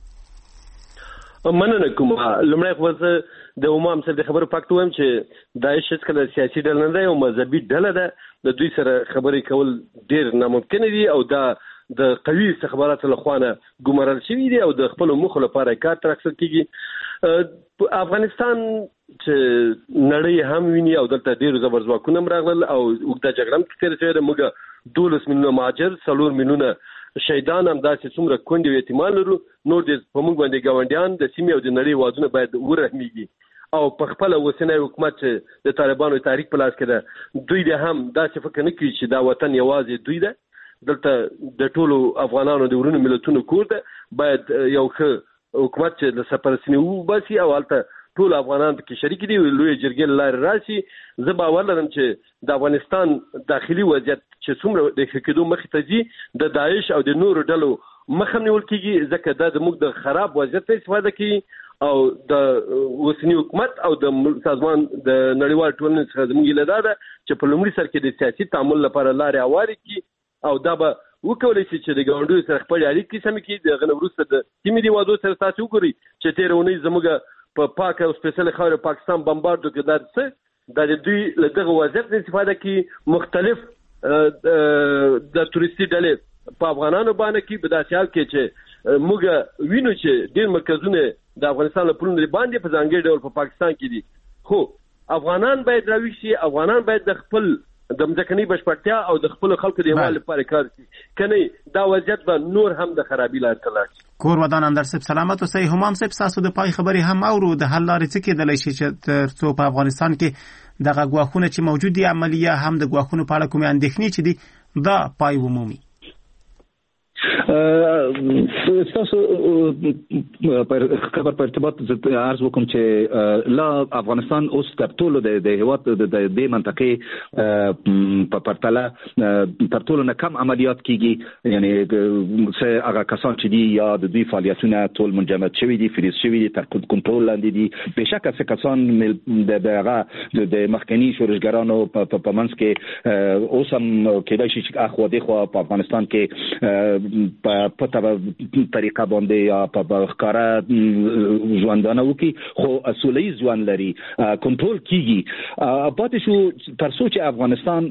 Speaker 8: مننه کوم. لمړی خو د امام سره د خبرو پکټ وایم چې داعش هیڅ کله سیاسي ډله نه ده او مذهبي ډله ده. د دوی سره خبرې کول ډېر ناممکن دي او دا د قوي استخباراتو لخوا نه ګمارل شوي دي او د خپلو موخو لپاره کار تر اخیستل کېږي. افغانستان چې نړۍ هم ویني او دلته ډېرو زبر ځواکونه هم راغلل او اوږده جګړه هم تېره شوې ده. موږ دولس میلیونه مهاجر، څلور میلیونه شهیدان هم داسې څومره کونډې او یتیمان لرو. نور د په موږ باندې ګاونډیان د سیمې او د نړۍ وادونه باید ورحمیږي او په خپل اوسنی حکومت چې د طالبانو تحریک په لاس کې ده دوی د هم داسې فکر نه کوي چې دا وطن یوازې دوی ده. دلته د ټولو افغانانو د ورونو ملتونو کور ده. باید یو ښه حکومت چې د سرپرستۍ وباسي او هلته ټول افغانان پکې شریک دي، لوی جرګې لارې راشي. زه باور لرم چې د افغانستان داخلي وضعیت چې څومره د ښه کېدو مخې ته ځي د داعش او د نورو ډلو مخه نیول کېږي، ځکه دا زموږ د خراب وضعیت ته استفاده کوي او د اوسني حکومت او د سازمان د نړیوال ټولنې څخه زموږ هیله دا ده چې په لومړي سر کې د سیاسي تعامل لپاره لارې هوارې کړي او دا به وکولای شي چې د ګاونډیو سره خپل اړیکې سم کړي. د غنه وروسته د سیمې دی وادو سره تاسو وګورئ چې تیر اونۍ زموږ په پاک او سپیشل خاور پاکستان بمبارډو کې درڅ د دوی له دغه وضعیت استفاده کې مختلف د توريستي ډلې په افغانانو باندې کې په داسې حال کې چې موږ وینو چې ډېر مرکزونه د افغانستان له پلونو باندې په ځانګړي ډول په پاکستان کې دي. خو افغانان باید راوي شي، افغانان باید د خپل د مځکني بشپړتیا او د خپل خلکو د یووالي لپاره کار وکړي، کنه دا وضعیت به نور هم د خرابي لار ته لاړ شي.
Speaker 11: کور ودان اندر صاحب سلامت اوسئ. همام صاحب تاسو د پای خبري هم اورو د حل لارې څه کېدلی شي چې تر څو په افغانستان کې دغه ګواښونه چې موجود دي عملیه هم د ګواښونو په اړه کومې اندېښنې چې دي دا پای ومومي.
Speaker 2: تاسو پر خبر په ارتباط عرض وکم چې لا افغانستان اوس تر ټولو د هیواد د دې منطقې په پرتله تر ټولو نه کم عملیات کیږي، یعنی څه هغه کسان چې دي یا د دوی فعالیتونه ټول منجمد شوي دي، فریز شوي دي، تر کنټرول لاندې دي. بهشکه څه کسان د هغه د مخکنی شورشګرانو په منځ کې اوس هم کېدای شي چې اخوا دغه په افغانستان کې په پټه طریقه باندې یا په ښکارا ژوندانه وکي، خو اصولي ژوند لري، کنټرول کیږي. پاتې شو تر څو چې افغانستان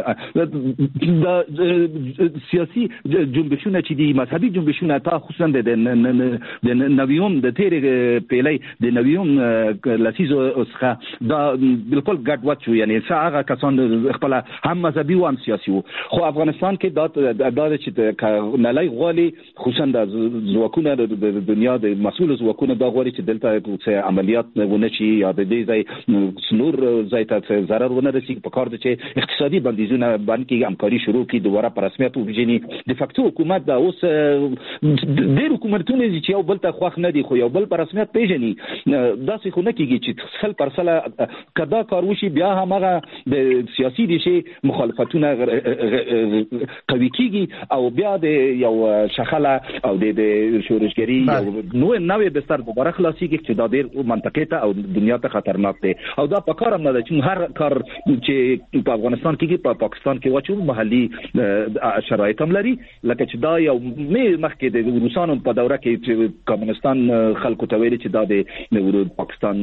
Speaker 2: د سیاسي جنبشونه چې دي، مذهبي جنبشونه تا خصوصا د نویوم د تیرې پیلې د نویوم لسیزو څخه دا بالکل ګډوډ شو، یعنی هغه کسان خپل هم مذهبي او هم سیاسي وو. خو افغانستان کې دا دا چې نلای غواړي خصوصا د ځواکونو د دنیا د مسؤل ځواکونو دا غواړي چې دلته څه عملیات ونه شي یا د دې ځای نور ځای ته ضرر ونه رسي. په کار دي چې اقتصادي بندیزونه باندې همکاري شروع کړي، دوباره په رسمیت وبجني. د فاکتو حکومت دا اوس ډېر حکومتونه چې یو بل ته خوښ نه دي خو یو بل په رسمیت پیژني. داسې خو نه کیږي چې خل پر سره کدا کار وشي بیا هم هغه د سیاسي دي شي مخالفتونه قوي کیږي او بیا د یو شخله او د شورشګری یو نو نوې بستر دوباره خلاصيږي چې دا ډېر منطقه ته او دنیا ته خطرناک دی. او دا په کار هم نه ده چې هر کار چې په افغانستان کې په پاکستان کې واچو محلي شرایط هم لري، لکه چې دا یو مې مخکې د روسانو په دوره کې چې کمونستان خلکو ته ویل چې دا د پاکستان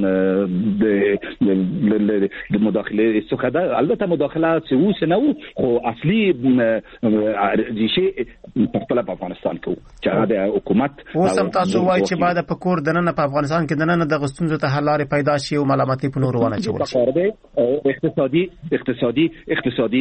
Speaker 2: د مداخله څخه ده. البته مداخله څه وسه نه، خو اصلي ریشه په افغانستان کې چې هغه د حکومت
Speaker 11: اوس هم تاسو وایي چې بعد په کور دننه په افغانستان کې دننه د غستونزو ته حل لارې پیدا شي او ملامتي په نور ونه چول شي.
Speaker 2: اقتصادي اقتصادي اقتصادي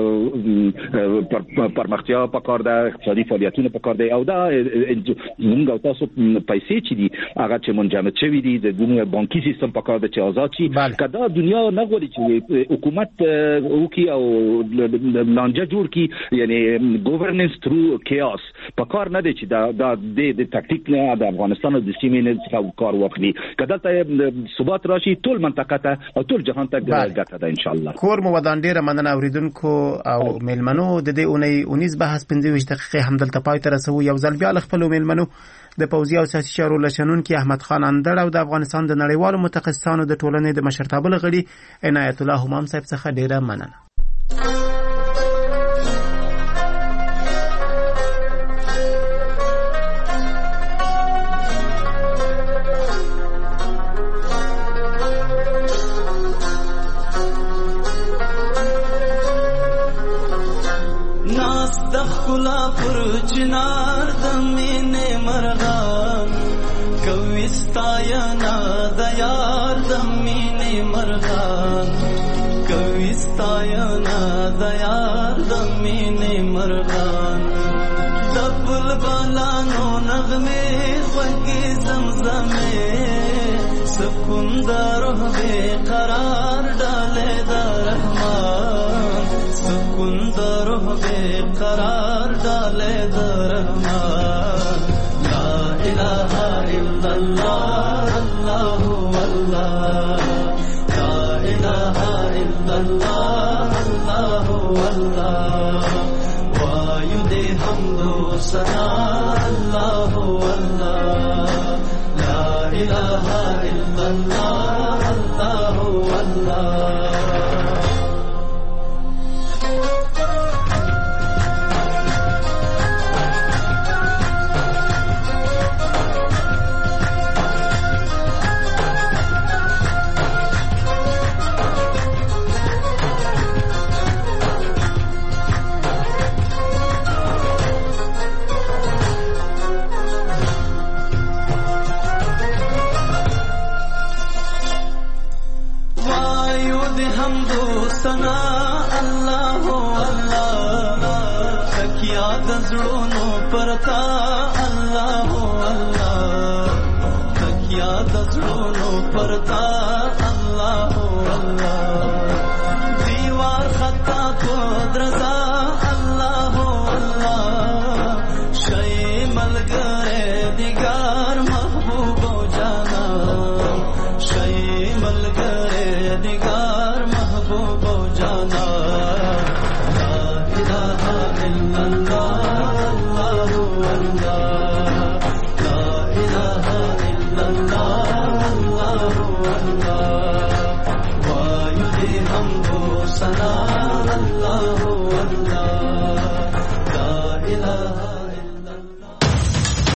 Speaker 2: پرمختیا په کار ده، اقتصادي فعالیتونه په کار ده، او دا موږ او تاسو پیسې چې دي هغه چې منجمد شوي دي د دنیا بانکي سیستم په کار ده چې آزاد شي. کدا دنیا نه غواړي چې حکومت وکي او لانجه جوړ کی، یعنی ګورننس تھرو کیاس په کار نه دی چې دا د تکتیک نه د افغانستان د سیمې نه څخه کار واخلي. کله ته ثبات راشي ټول منطقه ته او ټول جهان ته ګټه ده ان شاء الله.
Speaker 11: کور مو ودان ډیره مننه اوریدونکو او میلمنو. د دې اونۍ اونیز بحث پنځه ویشت دقیقې هم دلته پای ته رسو. یو ځل بیا خپل میلمنو د پوځي او سیاسي چارو لشنونکي احمد خان اندړ او د افغانستان د نړیوالو متخصصانو د ټولنې د مشرتابه لغړي عنایت الله همام صاحب څخه ډیره مننه.
Speaker 5: چنار دمین مرغان کوستاینا دیار دمین مرغان کوستاینا دیار دمین مرغان دبل بالانو نغمه خوگی زمزمه سکون دروح بے قرار ڈالے دا رحمان سکون دروح بے قرار ڈالے دا رحمان لا الہ الا اللہ اللہ اللہ لا الہ الا اللہ اللہ اللہ وایو دے حمد و ثنا اللہ اللہ لا الہ الا اللہ اللہ اللہ. होता अल्लाह अल्लाह दीवार खत्ता खुद रजा अल्लाह अल्लाह शय मल गए दिगार महबूबो जाना शय मल गए दिगार महबूबो जाना ला इलाहा इल्लल्लाह अल्लाहु अल्लाह ला इलाहा इल्लल्लाह अल्लाहु अल्लाह वायुदे हमदो सना